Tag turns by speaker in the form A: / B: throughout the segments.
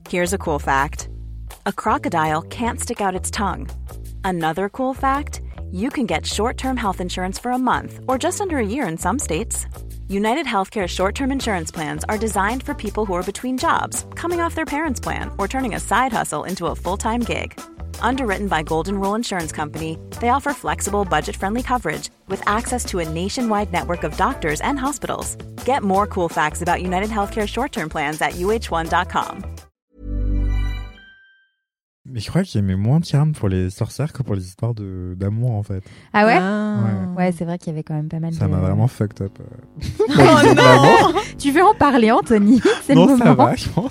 A: Here's a cool fact. A crocodile can't stick out its tongue. Another cool fact, you can get short-term health insurance for a month or just under a year in some states. United Healthcare short-term insurance plans are designed for people who are between jobs, coming off their parents' plan, or turning a side hustle into a full-time gig. Underwritten by Golden Rule Insurance Company, they offer flexible, budget-friendly coverage with access to a nationwide network of doctors and hospitals. Get more cool facts about United Healthcare short-term plans at uh1.com.
B: Mais je crois que j'aimais moins Charmed pour les sorcières que pour les histoires d'amour, en fait.
C: Ah ouais?
B: Ouais,
C: c'est vrai qu'il y avait quand même pas mal
B: ça m'a vraiment fucked up.
C: Oh non! Tu veux en parler, Anthony? C'est
B: non,
C: le moment.
B: ça va, je pense.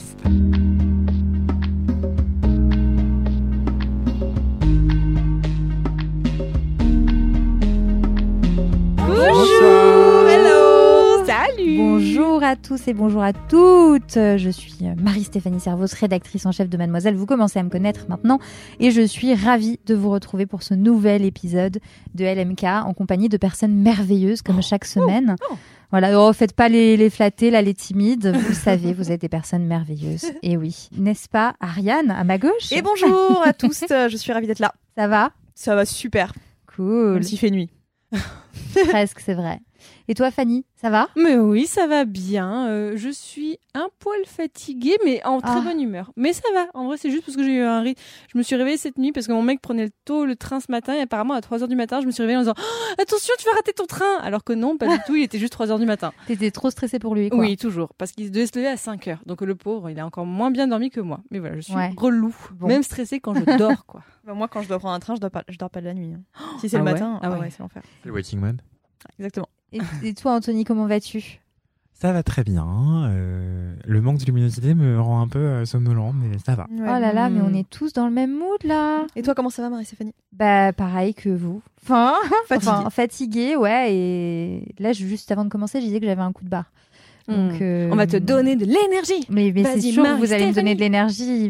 C: Bonjour! Hello! Salut! Bonjour à tous et bonjour à toutes. Je suis Marie-Stéphanie Servoz, rédactrice en chef de Mademoiselle. Vous commencez à me connaître maintenant et je suis ravie de vous retrouver pour ce nouvel épisode de LMK en compagnie de personnes merveilleuses comme chaque semaine. Voilà, faites pas les flattés, là, les timides. Vous le savez, vous êtes des personnes merveilleuses. Et oui, n'est-ce pas, Ariane, à ma gauche?
D: Et bonjour à tous, je suis ravie d'être là.
C: Ça va?
D: Ça va super.
C: Cool.
D: Même s'il fait nuit.
C: Presque, c'est vrai. Et toi, Fanny, ça va?
E: Mais oui, ça va bien. Je suis un poil fatiguée, mais en très bonne humeur. Mais ça va. En vrai, c'est juste parce que j'ai eu un rythme. Je me suis réveillée cette nuit parce que mon mec prenait tôt le train ce matin et apparemment à 3h du matin, je me suis réveillée en disant attention, tu vas rater ton train. Alors que non, pas du tout. Il était juste 3h du matin.
C: T'étais trop stressée pour lui, quoi.
E: Oui, toujours. Parce qu'il devait se lever à 5h. Donc le pauvre, il a encore moins bien dormi que moi. Mais voilà, je suis relou. Bon. Même stressée quand je dors, quoi.
D: Bah, moi, quand je dois prendre un train, je dors pas de la nuit. Si c'est le matin, c'est l'enfer.
B: C'est le waiting mode.
D: Exactement.
C: Et toi, Anthony, comment vas-tu?
B: Ça va très bien. Le manque de luminosité me rend un peu somnolent, mais ça va.
C: Ouais. Oh là là, mais on est tous dans le même mood, là.
D: Et toi, comment ça va, Marie-Stéphanie?
C: Bah, pareil que vous. Fatiguée, ouais. Et là, juste avant de commencer, je disais que j'avais un coup de barre. Donc,
E: on va te donner de l'énergie.
C: Mais c'est sûr que vous allez me donner de l'énergie.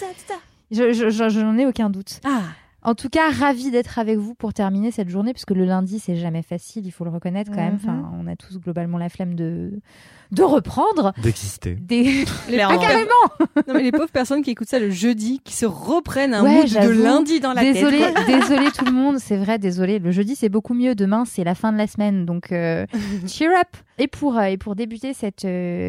C: J'en ai aucun doute. En tout cas, ravie d'être avec vous pour terminer cette journée, parce que le lundi, c'est jamais facile, il faut le reconnaître quand même. Enfin, on a tous globalement la flemme de reprendre.
B: D'exister.
C: Carrément.
E: Non, mais les pauvres personnes qui écoutent ça le jeudi, qui se reprennent un mood de lundi dans la tête.
C: Désolé tout le monde, c'est vrai, désolé. Le jeudi, c'est beaucoup mieux. Demain, c'est la fin de la semaine, donc cheer up. Et pour débuter cet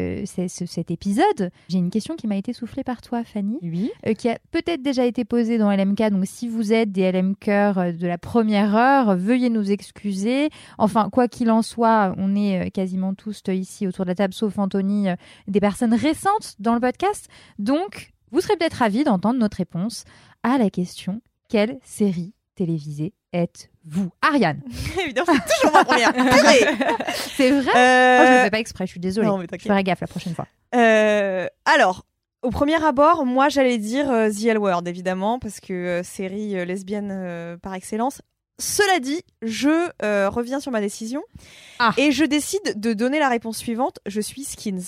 C: épisode, j'ai une question qui m'a été soufflée par toi, Fanny, qui a peut-être déjà été posée dans LMK. Donc, si vous êtes des LMKers de la première heure, veuillez nous excuser. Enfin, quoi qu'il en soit, on est quasiment tous ici autour de la table, sauf Anthony, des personnes récentes dans le podcast. Donc, vous serez peut-être ravis d'entendre notre réponse à la question « Quelle série télévisée êtes-vous » Ariane.
D: Évidemment, c'est toujours ma première.
C: C'est vrai je ne le fais pas exprès, je suis désolée.
D: Non, mais
C: je ferai gaffe la prochaine fois.
D: Alors, au premier abord, moi, j'allais dire The L Word, évidemment, parce que série lesbienne par excellence. Cela dit, je reviens sur ma décision et je décide de donner la réponse suivante. Je suis Skins.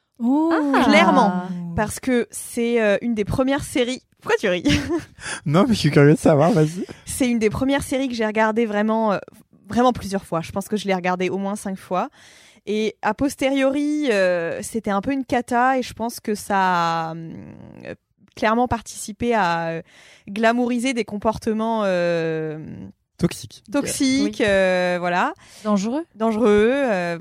D: Clairement, parce que c'est une des premières séries. Pourquoi tu ris?
B: Non, mais je suis curieux de savoir, vas-y.
D: C'est une des premières séries que j'ai regardées vraiment plusieurs fois. Je pense que je l'ai regardée au moins 5 fois. Et a posteriori, c'était un peu une cata et je pense que ça a clairement participé à glamouriser des comportements toxiques, voilà. Dangereux.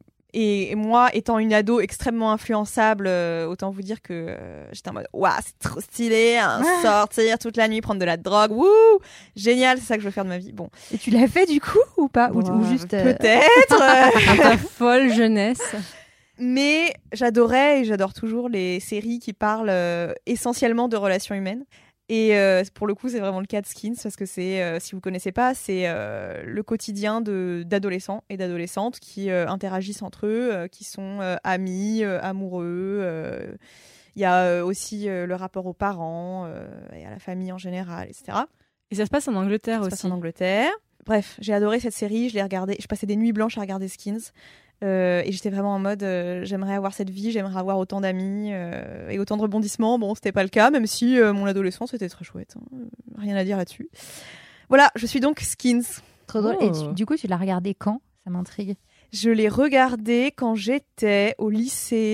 D: Et moi, étant une ado extrêmement influençable, autant vous dire que j'étais en mode waouh, c'est trop stylé, sortir toute la nuit, prendre de la drogue, wouh, génial, c'est ça que je veux faire de ma vie. Bon.
C: Et tu l'as fait du coup ou pas ou juste
D: peut-être
E: dans ta folle jeunesse.
D: Mais j'adorais et j'adore toujours les séries qui parlent essentiellement de relations humaines. Et pour le coup, c'est vraiment le cas de Skins parce que c'est, si vous connaissez pas, c'est le quotidien d'adolescents et d'adolescentes qui interagissent entre eux, qui sont amis, amoureux. Il y a aussi le rapport aux parents et à la famille en général, etc.
E: Et ça se passe en Angleterre aussi.
D: Ça se passe en Angleterre. Bref, j'ai adoré cette série, je l'ai regardée. Je passais des nuits blanches à regarder Skins. Et j'étais vraiment en mode j'aimerais avoir cette vie, j'aimerais avoir autant d'amis et autant de rebondissements. Bon, c'était pas le cas, même si mon adolescence était très chouette, rien à dire là-dessus. Voilà, je suis donc Skins.
C: Trop drôle. Et du coup, tu l'as regardé quand? Ça m'intrigue.
D: Je l'ai regardé quand j'étais au lycée.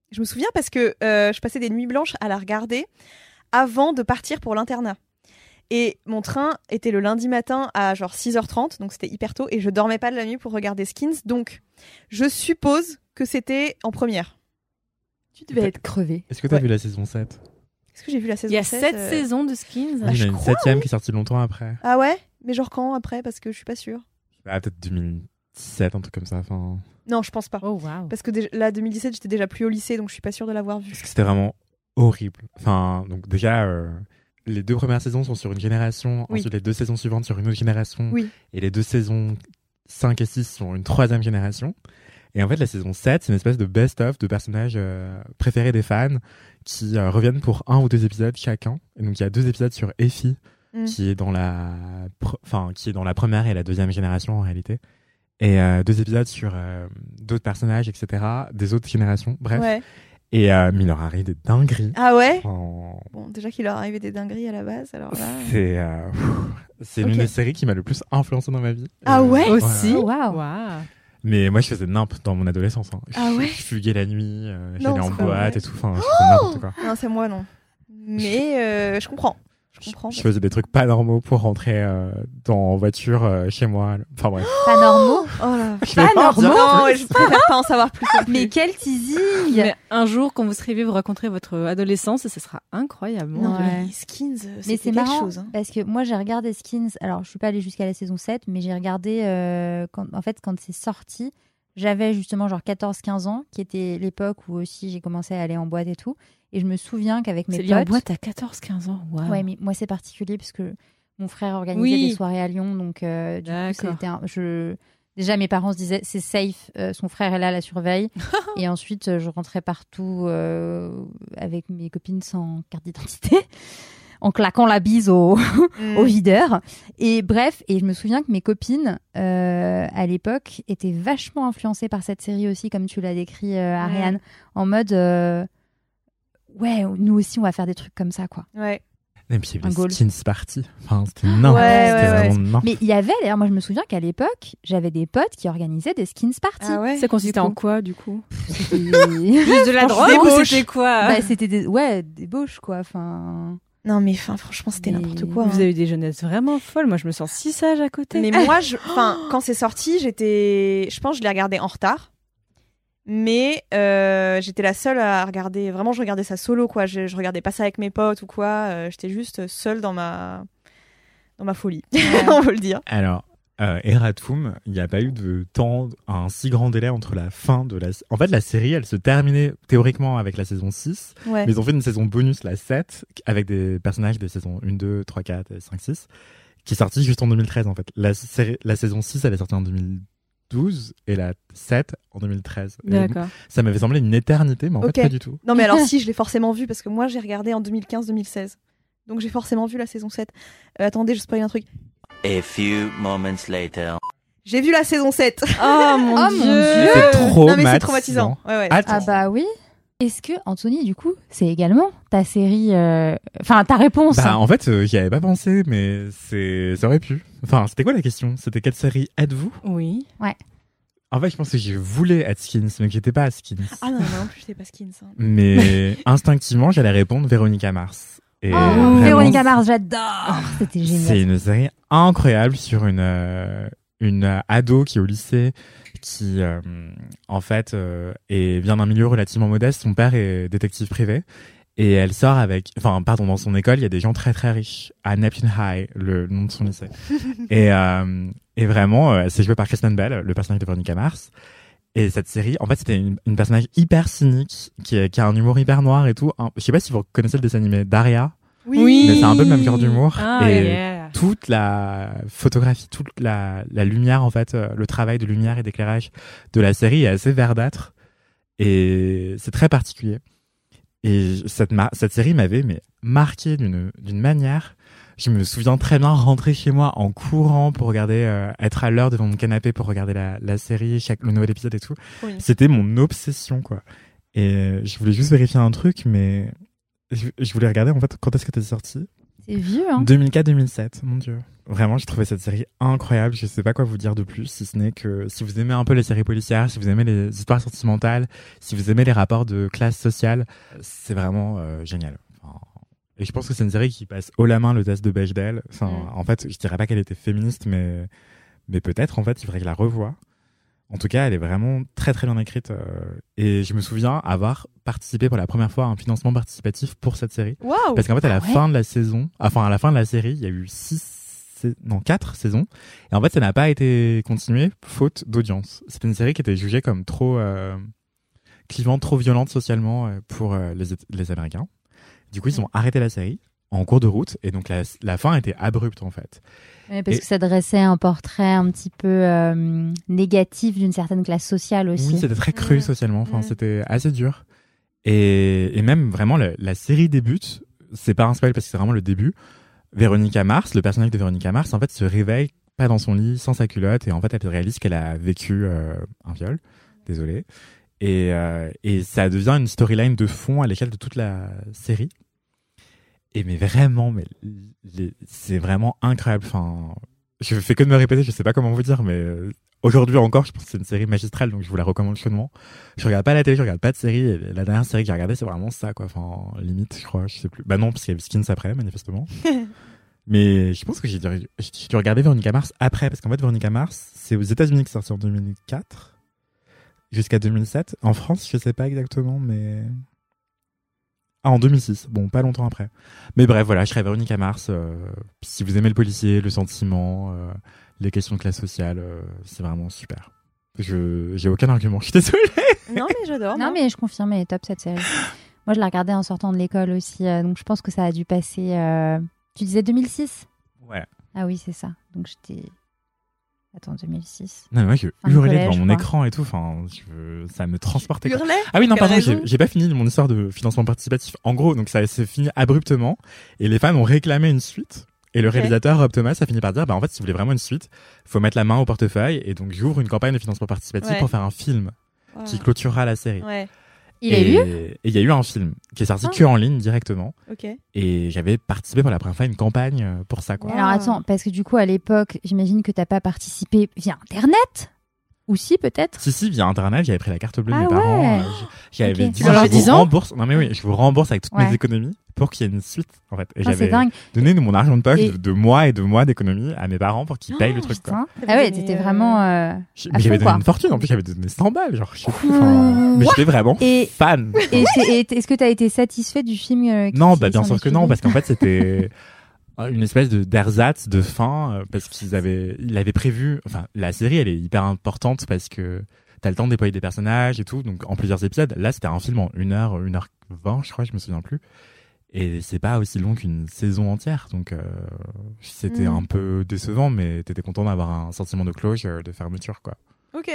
D: Je me souviens parce que je passais des nuits blanches à la regarder avant de partir pour l'internat. Et mon train était le lundi matin à genre 6h30, donc c'était hyper tôt, et je dormais pas de la nuit pour regarder Skins, donc je suppose que c'était en première.
C: Tu devais être crevé.
B: Est-ce que t'as vu la saison 7
D: Est-ce que j'ai vu la saison
E: Il y a
D: 7
E: 7 saisons de Skins.
B: Il y en a une 7ème qui est sortie longtemps après.
D: Ah ouais? Mais genre quand après? Parce que je suis pas sûre.
B: Peut-être 2017, un truc comme ça. Enfin...
D: Non, je pense pas.
E: Oh waouh.
D: Parce que là, 2017, j'étais déjà plus au lycée, donc je suis pas sûre de l'avoir vu.
B: Parce que c'était vraiment horrible. Enfin, donc déjà, les 2 premières saisons sont sur une génération,
D: Oui.
B: ensuite les 2 saisons suivantes sur une autre génération,
D: Oui.
B: et les 2 saisons 5 et 6 sont une 3e génération. Et en fait, la saison 7, c'est une espèce de best-of de personnages préférés des fans qui reviennent pour 1 ou 2 épisodes chacun. Et donc, il y a 2 épisodes sur Effie, qui est dans la première et la 2e génération en réalité. Et 2 épisodes sur d'autres personnages, etc., des autres générations, bref.
D: Ouais.
B: Et mais il leur arrive des dingueries.
D: Ah ouais?
B: En-
D: Bon, déjà qu'il leur arrivait des dingueries à la base, alors là...
B: C'est
D: Ok.
B: l'une des séries qui m'a le plus influencé dans ma vie.
D: Ah ouais?
E: Aussi.
C: Oh, waouh.
E: Waouh.
B: Mais moi, je faisais nimp dans mon adolescence. Hein.
D: Ah ouais?
B: Je fuguais la nuit,
D: Non,
B: j'allais en
D: c'est pas
B: boîte
D: vrai.
B: et tout. Enfin, je faisais n'importe quoi.
D: Non, c'est moi, non. Mais je comprends. Je comprends.
B: Je faisais des trucs pas normaux pour rentrer en voiture chez moi. Enfin bref.
C: Pas normaux.
D: Oh là.
B: Je vais pas en dire
D: Non,
B: plus.
D: je préfère pas en savoir plus. non plus.
C: Mais quel teasing.
E: Mais un jour, quand vous serez vieux, vous raconterez votre adolescence et ce sera incroyable. mon
D: Non,
E: Dieu.
C: Ouais.
D: mais Skins,
C: Mais
D: c'était
C: c'est
D: quelque
C: marrant
D: chose. Hein.
C: parce que moi j'ai regardé Skins. Alors je suis pas allée jusqu'à la saison 7, mais j'ai regardé quand c'est sorti. J'avais justement genre 14-15 ans, qui était l'époque où aussi j'ai commencé à aller en boîte et tout. Et je me souviens qu'avec mes
E: C'est lié en
C: potes.
E: boîte à 14-15 ans. Waouh.
C: Ouais, mais moi c'est particulier parce que mon frère organisait
E: Oui.
C: des soirées à Lyon, donc du coup
E: D'accord.
C: c'était déjà mes parents se disaient c'est safe, son frère est là, la surveille. Et ensuite je rentrais partout avec mes copines sans carte d'identité, en claquant la bise au videur. Et bref, et je me souviens que mes copines à l'époque étaient vachement influencées par cette série aussi, comme tu l'as décrit, Ariane, en mode ouais, nous aussi on va faire des trucs comme ça, quoi.
D: Ouais.
B: Et puis il y
C: Un
B: avait
C: goal.
B: Skins Party. Enfin, c'était n'importe
D: Ouais,
B: C'était
D: ouais,
B: vraiment n'importe.
C: Mais il y avait, d'ailleurs, moi je me souviens qu'à l'époque, j'avais des potes qui organisaient des skins parties.
D: Ah ouais.
E: Ça consistait
C: Du
E: en
C: coup.
E: quoi, du coup?
C: C'était
E: Juste de la drogue ou
D: débauche.
E: c'était quoi?
C: bah, c'était des débauches, quoi. Enfin,
D: Non, mais franchement, c'était
C: Mais-
D: n'importe quoi.
E: Vous
D: hein.
E: avez eu des jeunesses vraiment folles. Moi, je me sens si sage à côté.
D: Mais moi, quand c'est sorti, je pense que je l'ai regardé en retard. Mais j'étais la seule à regarder. Vraiment, je regardais ça solo, quoi. Je regardais pas ça avec mes potes ou quoi. J'étais juste seule dans ma folie, on peut le dire.
B: Alors, Eratum, il n'y a pas eu de temps, un si grand délai entre la fin de la... En fait, la série, elle se terminait théoriquement avec la saison 6,
D: Ouais.
B: mais ils ont fait une saison bonus, la 7, avec des personnages des saisons 1, 2, 3, 4, et 5, 6, qui est sortie juste en 2013, en fait. La saison 6, elle est sortie en 2012, et la 7 en 2013. Et
E: D'accord.
B: ça m'avait semblé une éternité, mais en
D: Ok.
B: fait, pas du tout.
D: Non, mais alors si, je l'ai forcément vu parce que moi, j'ai regardé en 2015-2016. Donc j'ai forcément vu la saison 7. Attendez, je spoil un truc.
F: A few moments later.
D: J'ai vu la saison 7.
E: Oh mon
C: Oh mon
E: Dieu.
C: Dieu.
B: C'est trop
D: Non, mais c'est traumatisant. Ouais, ouais.
B: Attends.
C: ah bah oui. Est-ce que, Anthony, du coup, c'est également ta série, enfin ta réponse
B: Bah, en fait, j'y avais pas pensé, mais ça aurait pu. Enfin, c'était quoi la question? C'était quelle série êtes-vous?
E: Oui.
B: En fait, je pense que je voulais être Skins, mais que j'étais pas Skins.
D: Ah non, mais en plus, j'étais pas Skins. Hein.
B: Mais instinctivement, j'allais répondre Véronica Mars. Et
C: Oh,
B: vraiment,
C: Véronica Mars, j'adore. C'était
B: c'est
C: génial.
B: une série incroyable sur une ado qui est au lycée, qui en fait vient d'un milieu relativement modeste. Son père est détective privé. Et elle sort dans son école, il y a des gens très très riches, à Neptune High, le nom de son lycée. et vraiment, c'est joué par Kristen Bell, le personnage de Veronica Mars. Et cette série, en fait, c'était une personnage hyper cynique, qui a un humour hyper noir et tout. Je sais pas si vous connaissez le dessin animé Daria, mais c'est un peu le même genre d'humour.
E: Ah,
B: et
E: yeah.
B: toute la photographie, toute la lumière, en fait, le travail de lumière et d'éclairage de la série est assez verdâtre. Et c'est très particulier. Et cette série m'avait marqué d'une manière. Je me souviens très bien rentrer chez moi en courant pour regarder, être à l'heure devant mon canapé pour regarder la série, le nouvel épisode et tout.
D: Oui.
B: C'était mon obsession, quoi. Et je voulais juste vérifier un truc, mais je voulais regarder, en fait, quand est-ce que t'es sorti?
C: C'est vieux, hein.
B: 2004-2007, mon Dieu. Vraiment, j'ai trouvé cette série incroyable. Je sais pas quoi vous dire de plus, si ce n'est que si vous aimez un peu les séries policières, si vous aimez les histoires sentimentales, si vous aimez les rapports de classe sociale, c'est vraiment génial. Enfin, et je pense que c'est une série qui passe haut la main le test de Bechdel. Enfin, en fait, je dirais pas qu'elle était féministe, mais peut-être, en fait, il faudrait que je la revoie. En tout cas, elle est vraiment très très bien écrite. Et je me souviens avoir participé pour la première fois à un financement participatif pour cette série.
D: Waouh.
B: Parce qu'en fait, à la fin de la saison, enfin à la fin de la série, il y a eu 4 saisons. Et en fait, ça n'a pas été continué faute d'audience. C'était une série qui était jugée comme trop clivante, trop violente socialement pour les Américains. Du coup, ils ont arrêté la série en cours de route. Et donc, la fin était abrupte en fait.
C: Ouais, parce que ça dressait un portrait un petit peu négatif d'une certaine classe sociale aussi.
B: Oui, c'était très cru socialement. Enfin, c'était assez dur. Et même vraiment, la série débute. C'est pas un spoil parce que c'est vraiment le début. Véronica Mars, le personnage de Véronica Mars, en fait, se réveille pas dans son lit, sans sa culotte, et en fait, elle réalise qu'elle a vécu un viol. Désolé. Et ça devient une storyline de fond à l'échelle de toute la série. Et mais vraiment, c'est vraiment incroyable. Enfin, je fais que de me répéter, je sais pas comment vous dire, mais aujourd'hui encore, je pense que c'est une série magistrale, donc je vous la recommande chaudement. Je regarde pas la télé, je regarde pas de série. Et la dernière série que j'ai regardée, c'est vraiment ça, quoi. Enfin, limite, je crois, je sais plus. Bah non, parce qu'il y avait Skins après, manifestement. Mais je pense que j'ai dû regarder Véronica Mars après, parce qu'en fait, Véronica Mars, c'est aux États-Unis que c'est sorti en 2004 jusqu'à 2007. En France, je sais pas exactement, mais en 2006. Bon, pas longtemps après. Mais bref, voilà, je serais Véronica Mars. Si vous aimez le policier, le sentiment, les questions de classe sociale, c'est vraiment super. J'ai aucun argument, je suis désolée.
D: Non, mais j'adore.
C: Non, mais je confirme, elle est top cette série. Moi, je l'ai regardée en sortant de l'école aussi, donc je pense que ça a dû passer. Tu disais 2006 ?
B: Ouais.
C: Ah oui, c'est ça. Donc j'étais. Attends, 2006.
B: Non, mais moi, je
C: Fin de
B: hurlais
C: collège,
B: devant mon
C: je
B: écran et tout. Enfin, ça me transportait. Quoi.
D: Hurlais.
B: Ah oui, non,
D: Quelle
B: pardon,
D: raison
B: j'ai pas fini mon histoire de financement participatif. En gros, donc ça s'est fini abruptement et les fans ont réclamé une suite. Et le réalisateur, Rob Thomas, a fini par dire, bah, en fait, si vous voulez vraiment une suite, faut mettre la main au portefeuille. Et donc, j'ouvre une campagne de financement participatif pour faire un film qui clôturera la série.
D: Ouais.
C: Il a eu ?
B: Et il y a eu un film qui est sorti que en ligne directement.
D: Ok.
B: Et j'avais participé pour la première fois à une campagne pour ça, quoi.
C: Alors attends, parce que du coup, à l'époque, j'imagine que t'as pas participé via Internet ? Ou si, peut-être ?
B: Si, via Internet, j'avais pris la carte bleue de
C: Ah
B: mes parents.
C: ouais.
B: J'avais
C: Ok.
B: dit,
E: Alors,
B: je vous
E: 10 ans
B: rembourse. Non, mais oui, je vous rembourse avec toutes
C: Ouais.
B: mes économies pour qu'il y ait une suite, en fait. Et
C: Ah, c'est
B: j'avais
C: dingue.
B: donné mon argent de poche
C: Et-
B: de mois et de mois d'économies à mes parents pour qu'ils payent le truc, quoi.
C: Putain. Ah ouais,
D: donné,
C: t'étais vraiment.
B: Mais
C: à
B: j'avais
C: fond,
B: donné
C: quoi.
B: une fortune. En plus, j'avais donné 100 balles, genre, je sais plus. Enfin, mais j'étais vraiment
C: Et-
B: fan.
C: Et est-ce que t'as été satisfait du film
B: Non,
C: qui
B: bah, bien
C: s'en
B: sûr que
C: est
B: non,
C: suivi
B: parce qu'en fait, c'était une espèce d'ersatz de fin, parce qu'ils avaient prévu, enfin, la série, elle est hyper importante parce que t'as le temps de déployer des personnages et tout, donc en plusieurs épisodes. Là, c'était un film en 1h20, je crois, je me souviens plus. Et c'est pas aussi long qu'une saison entière, donc c'était un peu décevant, mais t'étais content d'avoir un sentiment de closure, de fermeture, quoi.
D: Ok.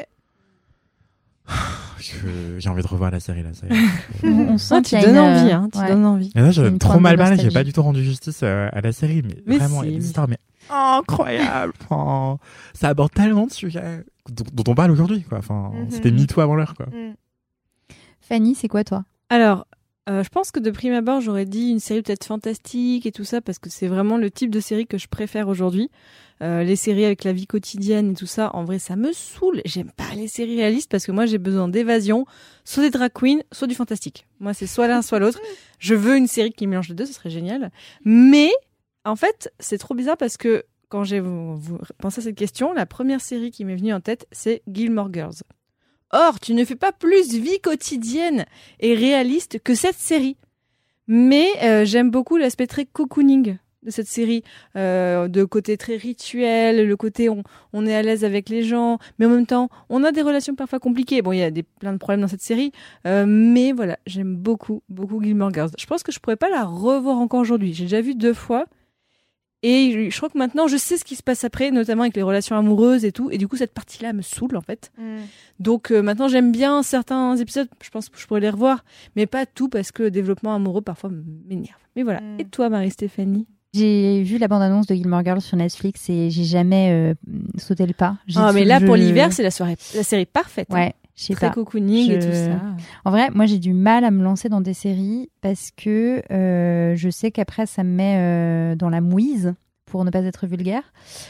B: J'ai envie de revoir la série, là, ça y est.
C: On sent
E: Tu
C: qu'il y a
E: donnes
C: une,
E: envie, hein. Tu
C: ouais.
E: donnes envie.
B: Et là,
C: C'est
B: j'avais
C: une
B: trop
C: forme de
B: mal parlé, j'ai
C: nostalgie.
B: pas du tout rendu justice à la série, mais vraiment, il y a des histoires, mais incroyables. Enfin, ça aborde tellement de sujets dont on parle aujourd'hui, quoi. Enfin, c'était MeToo avant l'heure, quoi.
C: Fanny, c'est quoi toi ?
E: Alors, je pense que de prime abord, j'aurais dit une série peut-être fantastique et tout ça, parce que c'est vraiment le type de série que je préfère aujourd'hui. Les séries avec la vie quotidienne et tout ça, en vrai, ça me saoule. J'aime pas les séries réalistes parce que moi, j'ai besoin d'évasion, soit des drag queens, soit du fantastique. Moi, c'est soit l'un, soit l'autre. Je veux une série qui mélange les deux, ce serait génial. Mais, en fait, c'est trop bizarre parce que quand j'ai pensé à cette question, la première série qui m'est venue en tête, c'est Gilmore Girls. Or, tu ne fais pas plus vie quotidienne et réaliste que cette série. Mais j'aime beaucoup l'aspect très cocooning de cette série, de côté très rituel, le côté on est à l'aise avec les gens, mais en même temps, on a des relations parfois compliquées. Bon, il y a plein de problèmes dans cette série, mais voilà, j'aime beaucoup, beaucoup Gilmore Girls. Je pense que je pourrais pas la revoir encore aujourd'hui. J'ai déjà vu 2 fois. Et je crois que maintenant, je sais ce qui se passe après, notamment avec les relations amoureuses et tout. Et du coup, cette partie-là me saoule, en fait. Donc maintenant, j'aime bien certains épisodes. Je pense que je pourrais les revoir. Mais pas tout, parce que le développement amoureux, parfois, m'énerve. Mais voilà. Et toi, Marie-Stéphanie ?
C: J'ai vu la bande-annonce de Gilmore Girls sur Netflix et j'ai jamais sauté le pas.
E: Ah, mais là, pour l'hiver, c'est la série parfaite.
C: Ouais, je sais
E: Très
C: pas.
E: cocooning et tout ça.
C: En vrai, moi, j'ai du mal à me lancer dans des séries parce que je sais qu'après, ça me met dans la mouise, pour ne pas être vulgaire.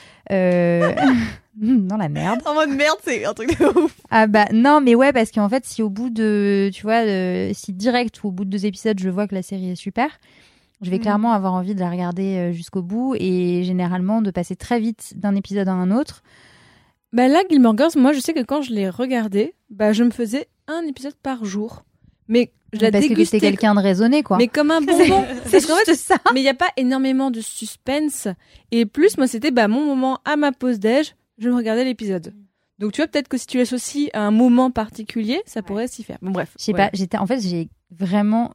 C: Dans la merde.
D: En mode merde, c'est un truc de ouf.
C: Ah bah non, mais ouais, parce qu'en fait, si au bout de, tu vois, si direct ou au bout de 2 épisodes, je vois que la série est super, je vais clairement avoir envie de la regarder jusqu'au bout et généralement de passer très vite d'un épisode à un autre.
E: Bah là, Gilmore Girls, moi, je sais que quand je l'ai regardé, bah je me faisais un épisode par jour. Mais je la
C: parce
E: dégustais.
C: que t'es quelqu'un de raisonné, quoi.
E: Mais comme un bonbon.
C: C'est qu'en fait, ça.
E: Mais il n'y a pas énormément de suspense. Et plus, moi, c'était mon moment à ma pause déj, je me regardais l'épisode. Donc tu vois, peut-être que si tu l'associes à un moment particulier, ça pourrait s'y faire. Bon, bref.
C: Je sais pas, en fait, j'ai vraiment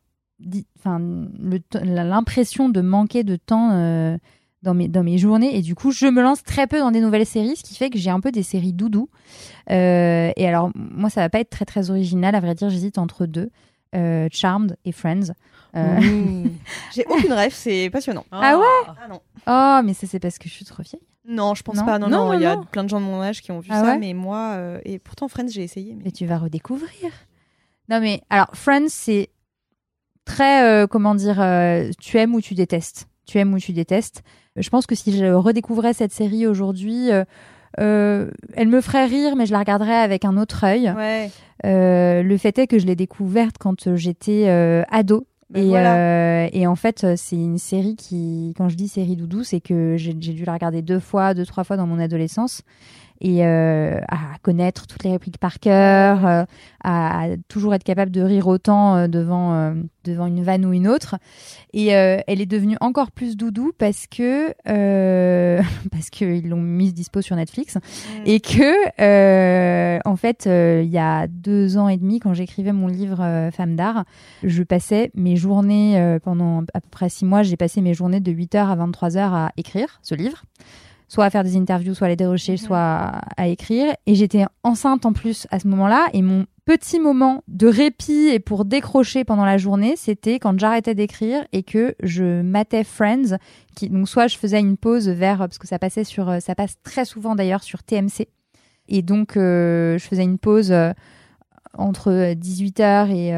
C: l'impression de manquer de temps dans mes journées. Et du coup, je me lance très peu dans des nouvelles séries, ce qui fait que j'ai un peu des séries doudou. Et alors, moi, ça va pas être très, très original. À vrai dire, j'hésite entre 2. Charmed et Friends.
D: J'ai aucune rêve, c'est passionnant.
C: Ah ouais?
D: Ah non.
C: Oh, mais ça, c'est parce que je suis trop vieille.
D: Non, je pense
C: Non.
D: pas. Non, il y a
E: non.
D: plein de gens de mon âge qui ont vu
C: Ah
D: ça,
C: ouais
D: mais moi, et pourtant Friends, j'ai essayé.
C: Mais tu vas redécouvrir. Non, mais alors, Friends, c'est très, comment dire, tu aimes ou tu détestes. Tu aimes ou tu détestes. Je pense que si je redécouvrais cette série aujourd'hui, elle me ferait rire, mais je la regarderais avec un autre œil.
D: Ouais.
C: Le fait est que je l'ai découverte quand j'étais ado.
D: Ben voilà.
C: Et en fait, c'est une série qui, quand je dis série doudou, c'est que j'ai dû la regarder 2 fois, 3 fois dans mon adolescence. Et à connaître toutes les répliques par cœur, à toujours être capable de rire autant devant une vanne ou une autre. Et elle est devenue encore plus doudou parce que ils l'ont mise dispo sur Netflix et que en fait il y a 2 ans et demi, quand j'écrivais mon livre Femme d'art, je passais mes journées pendant à peu près 6 mois, j'ai passé mes journées de 8h à 23h à écrire ce livre. Soit à faire des interviews, soit à les dérocher, soit à écrire. Et j'étais enceinte en plus à ce moment-là. Et mon petit moment de répit et pour décrocher pendant la journée, c'était quand j'arrêtais d'écrire et que je matais Friends. Donc soit je faisais une pause parce que ça passe très souvent d'ailleurs sur TMC. Et donc je faisais une pause entre 18h et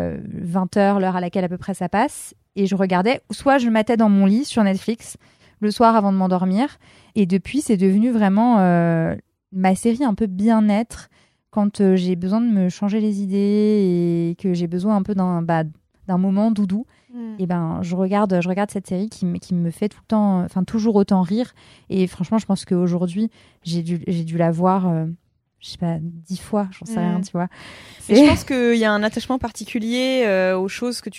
C: 20h, l'heure à laquelle à peu près ça passe. Et je regardais, soit je matais dans mon lit sur Netflix le soir avant de m'endormir. Et depuis, c'est devenu vraiment ma série un peu bien-être quand j'ai besoin de me changer les idées et que j'ai besoin un peu d'un moment doudou. Et je regarde cette série qui me fait tout le temps, enfin toujours autant rire. Et franchement, je pense qu'aujourd'hui, j'ai dû la voir, je sais pas, 10 fois, j'en sais rien, tu vois.
D: Et je pense qu'il y a un attachement particulier aux choses que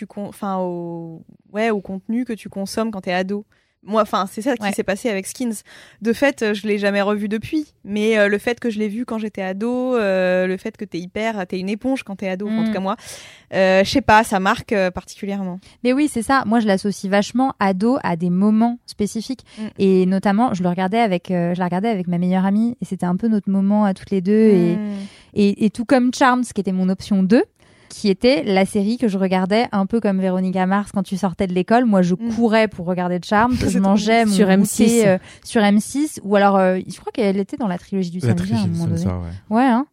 D: au contenu que tu consommes quand t'es ado. Moi, c'est ça qui s'est passé avec Skins. De fait, je l'ai jamais revu depuis. Mais le fait que je l'ai vu quand j'étais ado, le fait que t'es une éponge quand t'es ado, en tout cas moi, je sais pas, ça marque particulièrement.
C: Mais oui, c'est ça. Moi, je l'associe vachement ado à des moments spécifiques. Et notamment, je la regardais avec ma meilleure amie. Et c'était un peu notre moment à toutes les deux. Et tout comme Charmed, qui était mon option 2. Qui était la série que je regardais un peu comme Véronica Mars quand tu sortais de l'école. Moi, je courais pour regarder Charmed. Je mangeais mon
E: sur M6.
C: Sur M6. Ou alors, je crois qu'elle était dans la trilogie du samedi à un moment donné. Ouais, hein.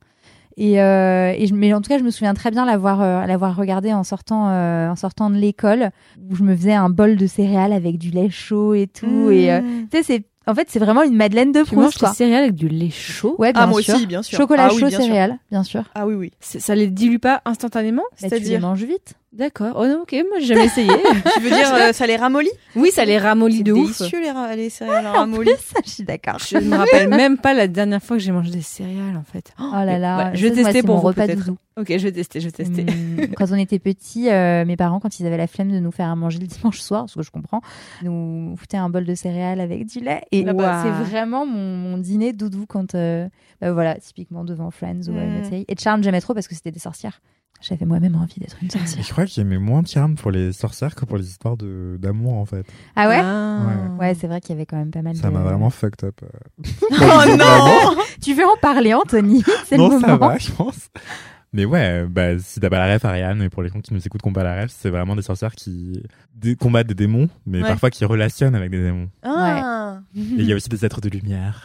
C: Mais en tout cas, je me souviens très bien l'avoir regardé en sortant de l'école, où je me faisais un bol de céréales avec du lait chaud et tout. Et tu sais, c'est vraiment une Madeleine de Proust.
E: Tu manges
C: quoi.
E: des céréales avec du lait chaud?
C: Ouais, bien
D: moi
C: sûr.
D: aussi, bien sûr.
C: Chocolat chaud,
D: bien
C: céréales, bien sûr.
D: Ah oui.
E: Ça les dilue pas instantanément?
C: Bah, tu les manges vite.
E: D'accord. Oh non, ok, moi j'ai jamais essayé.
D: Tu veux dire ça les ramollit?
E: Oui, ça les ramollit de ouf.
D: C'est délicieux les céréales ramollies.
C: Je suis d'accord.
E: Je ne me rappelle même pas la dernière fois que j'ai mangé des céréales en fait.
C: Oh là là.
E: Ouais, je vais tester pour
C: mon
E: vous
C: repas
E: peut-être.
C: doudou.
E: Ok, je vais tester.
C: Quand on était petits, mes parents, quand ils avaient la flemme de nous faire à manger le dimanche soir, ce que je comprends, nous foutaient un bol de céréales avec du lait. Et c'est vraiment mon dîner doudou quand, typiquement devant Friends ou une autre série. Et Charmed, j'aimais trop parce que c'était des sorcières. J'avais moi-même envie d'être une sorcière.
B: Je crois que j'aimais moins Charmed pour les sorcières que pour les histoires d'amour en fait.
C: Ah ouais? Ouais, c'est vrai qu'il y avait quand même pas mal
B: ça m'a vraiment fucked up.
D: Oh non!
C: Tu veux en parler, Anthony? C'est
B: non,
C: le moment.
B: ça va, je pense. Mais ouais, si t'as pas la ref, Ariane, et pour les gens qui nous écoutent qui n'ont pas la ref, c'est vraiment des sorcières qui combattent des démons, mais parfois qui relationnent avec des démons.
D: Ah.
B: Et il y a aussi des êtres de lumière,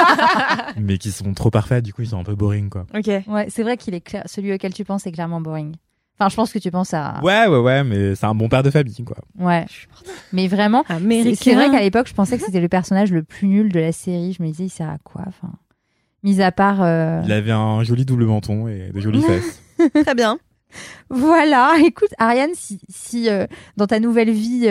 B: mais qui sont trop parfaits, du coup ils sont un peu boring quoi.
D: Ok.
C: Ouais, c'est vrai qu'il est clair. Celui auquel tu penses est clairement boring. Enfin, je pense que tu penses à...
B: Ouais, mais c'est un bon père de famille, quoi.
C: Ouais. Mais vraiment, c'est vrai qu'à l'époque, je pensais que c'était le personnage le plus nul de la série. Je me disais, il sert à quoi? Enfin, mis à part...
B: Il avait un joli double menton et des jolies fesses.
D: Très bien.
C: Voilà, écoute Ariane, si dans ta nouvelle vie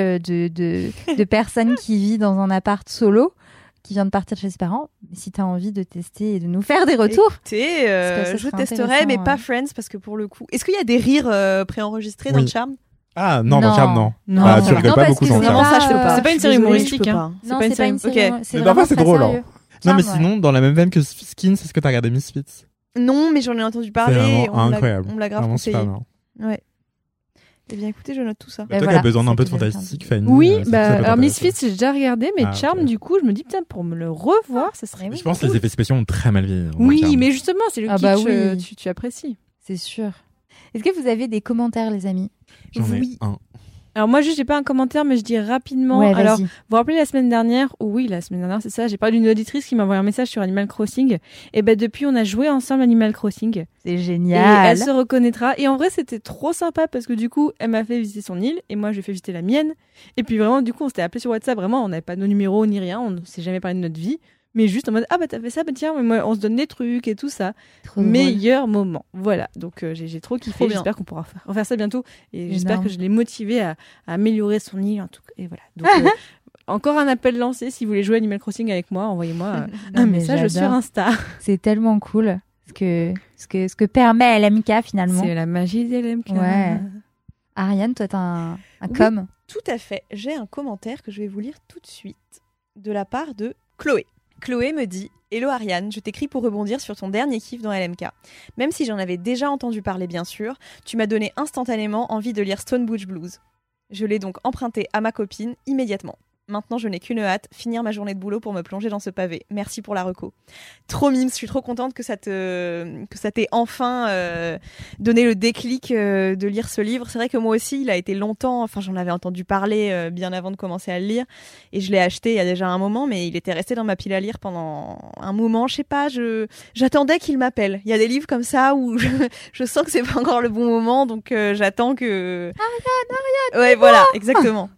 C: de personne qui vit dans un appart solo, qui vient de partir de chez ses parents, si tu as envie de tester et de nous faire des retours.
D: Écoutez, je testerai, mais pas Friends, parce que pour le coup... Est-ce qu'il y a des rires préenregistrés dans le Charme?
B: Ah non, dans Charme, non.
E: Non,
B: bah, tu rigoles pas beaucoup dans Charme.
D: Ça, je peux pas.
E: C'est pas une série humoristique.
C: Non, c'est pas une série.
B: Mais parfois, c'est drôle. Non, mais
C: Charme,
B: sinon, dans la même veine que Skins, est-ce que t'as regardé Misfits?
D: Non, mais j'en ai entendu parler.
B: C'est vraiment incroyable.
D: On me l'a grave
B: vraiment
D: conseillé.
B: super bien.
D: Ouais. Eh bien, écoutez, je note tout ça.
B: Toi qui as besoin d'un peu de fantastique, Fanny.
E: Oui,
B: c'est ça peut
E: alors
B: t'intéresser.
E: Misfits, j'ai déjà regardé, mais Charme,
B: ok.
E: du coup, je me dis, putain, pour me le revoir, ça serait.
B: Je pense que les effets spéciaux ont très mal vieilli.
E: Oui, mais justement, c'est le
C: Ah
E: kitsch,
C: bah oui.
E: tu apprécies.
C: C'est sûr. Est-ce que vous avez des commentaires, les amis?
B: J'en ai
D: Oui.
B: un.
E: Alors moi, juste, j'ai pas un commentaire, mais je dis rapidement.
C: Ouais,
E: Alors,
C: vas-y.
E: vous vous rappelez la semaine dernière, la semaine dernière, c'est ça, j'ai parlé d'une auditrice qui m'a envoyé un message sur Animal Crossing. Et ben depuis, on a joué ensemble Animal Crossing.
C: C'est
E: Et
C: génial.
E: elle se reconnaîtra. Et en vrai, c'était trop sympa parce que du coup, elle m'a fait visiter son île et moi, j'ai fait visiter la mienne. Et puis vraiment, du coup, on s'était appelé sur WhatsApp. Vraiment, on n'avait pas nos numéros ni rien. On ne s'est jamais parlé de notre vie. Mais juste en mode, ah bah t'as fait ça, bah tiens, mais moi, on se donne des trucs et tout ça.
C: Trop drôle.
E: Meilleur moment. Voilà. Donc j'ai trop kiffé.
D: Trop bien.
E: J'espère qu'on pourra refaire ça bientôt. Et j'espère
C: Énorme.
E: que je l'ai motivé à améliorer son île. En tout cas. Et voilà. Donc encore un appel lancé. Si vous voulez jouer Animal Crossing avec moi, envoyez-moi
C: Non,
E: un
C: mais
E: message sur
C: j'adore.
E: Insta.
C: C'est tellement cool. Ce que permet LMK finalement.
E: C'est la magie des LMK.
C: Ouais. Ariane, toi, t'as un
D: Oui.
C: com.
D: Tout à fait. J'ai un commentaire que je vais vous lire tout de suite de la part de Chloé. Chloé me dit « Hello Ariane, je t'écris pour rebondir sur ton dernier kiff dans LMK. Même si j'en avais déjà entendu parler bien sûr, tu m'as donné instantanément envie de lire Stone Butch Blues. Je l'ai donc emprunté à ma copine immédiatement. Maintenant, je n'ai qu'une hâte, finir ma journée de boulot pour me plonger dans ce pavé. Merci pour la reco. » Trop mimes, je suis trop contente que ça t'ait enfin donné le déclic de lire ce livre. C'est vrai que moi aussi, il a été longtemps, enfin j'en avais entendu parler bien avant de commencer à le lire. Et je l'ai acheté il y a déjà un moment, mais il était resté dans ma pile à lire pendant un moment. Je sais pas, j'attendais qu'il m'appelle. Il y a des livres comme ça où je sens que c'est pas encore le bon moment, donc j'attends que... Ariane, ouais, voilà, exactement.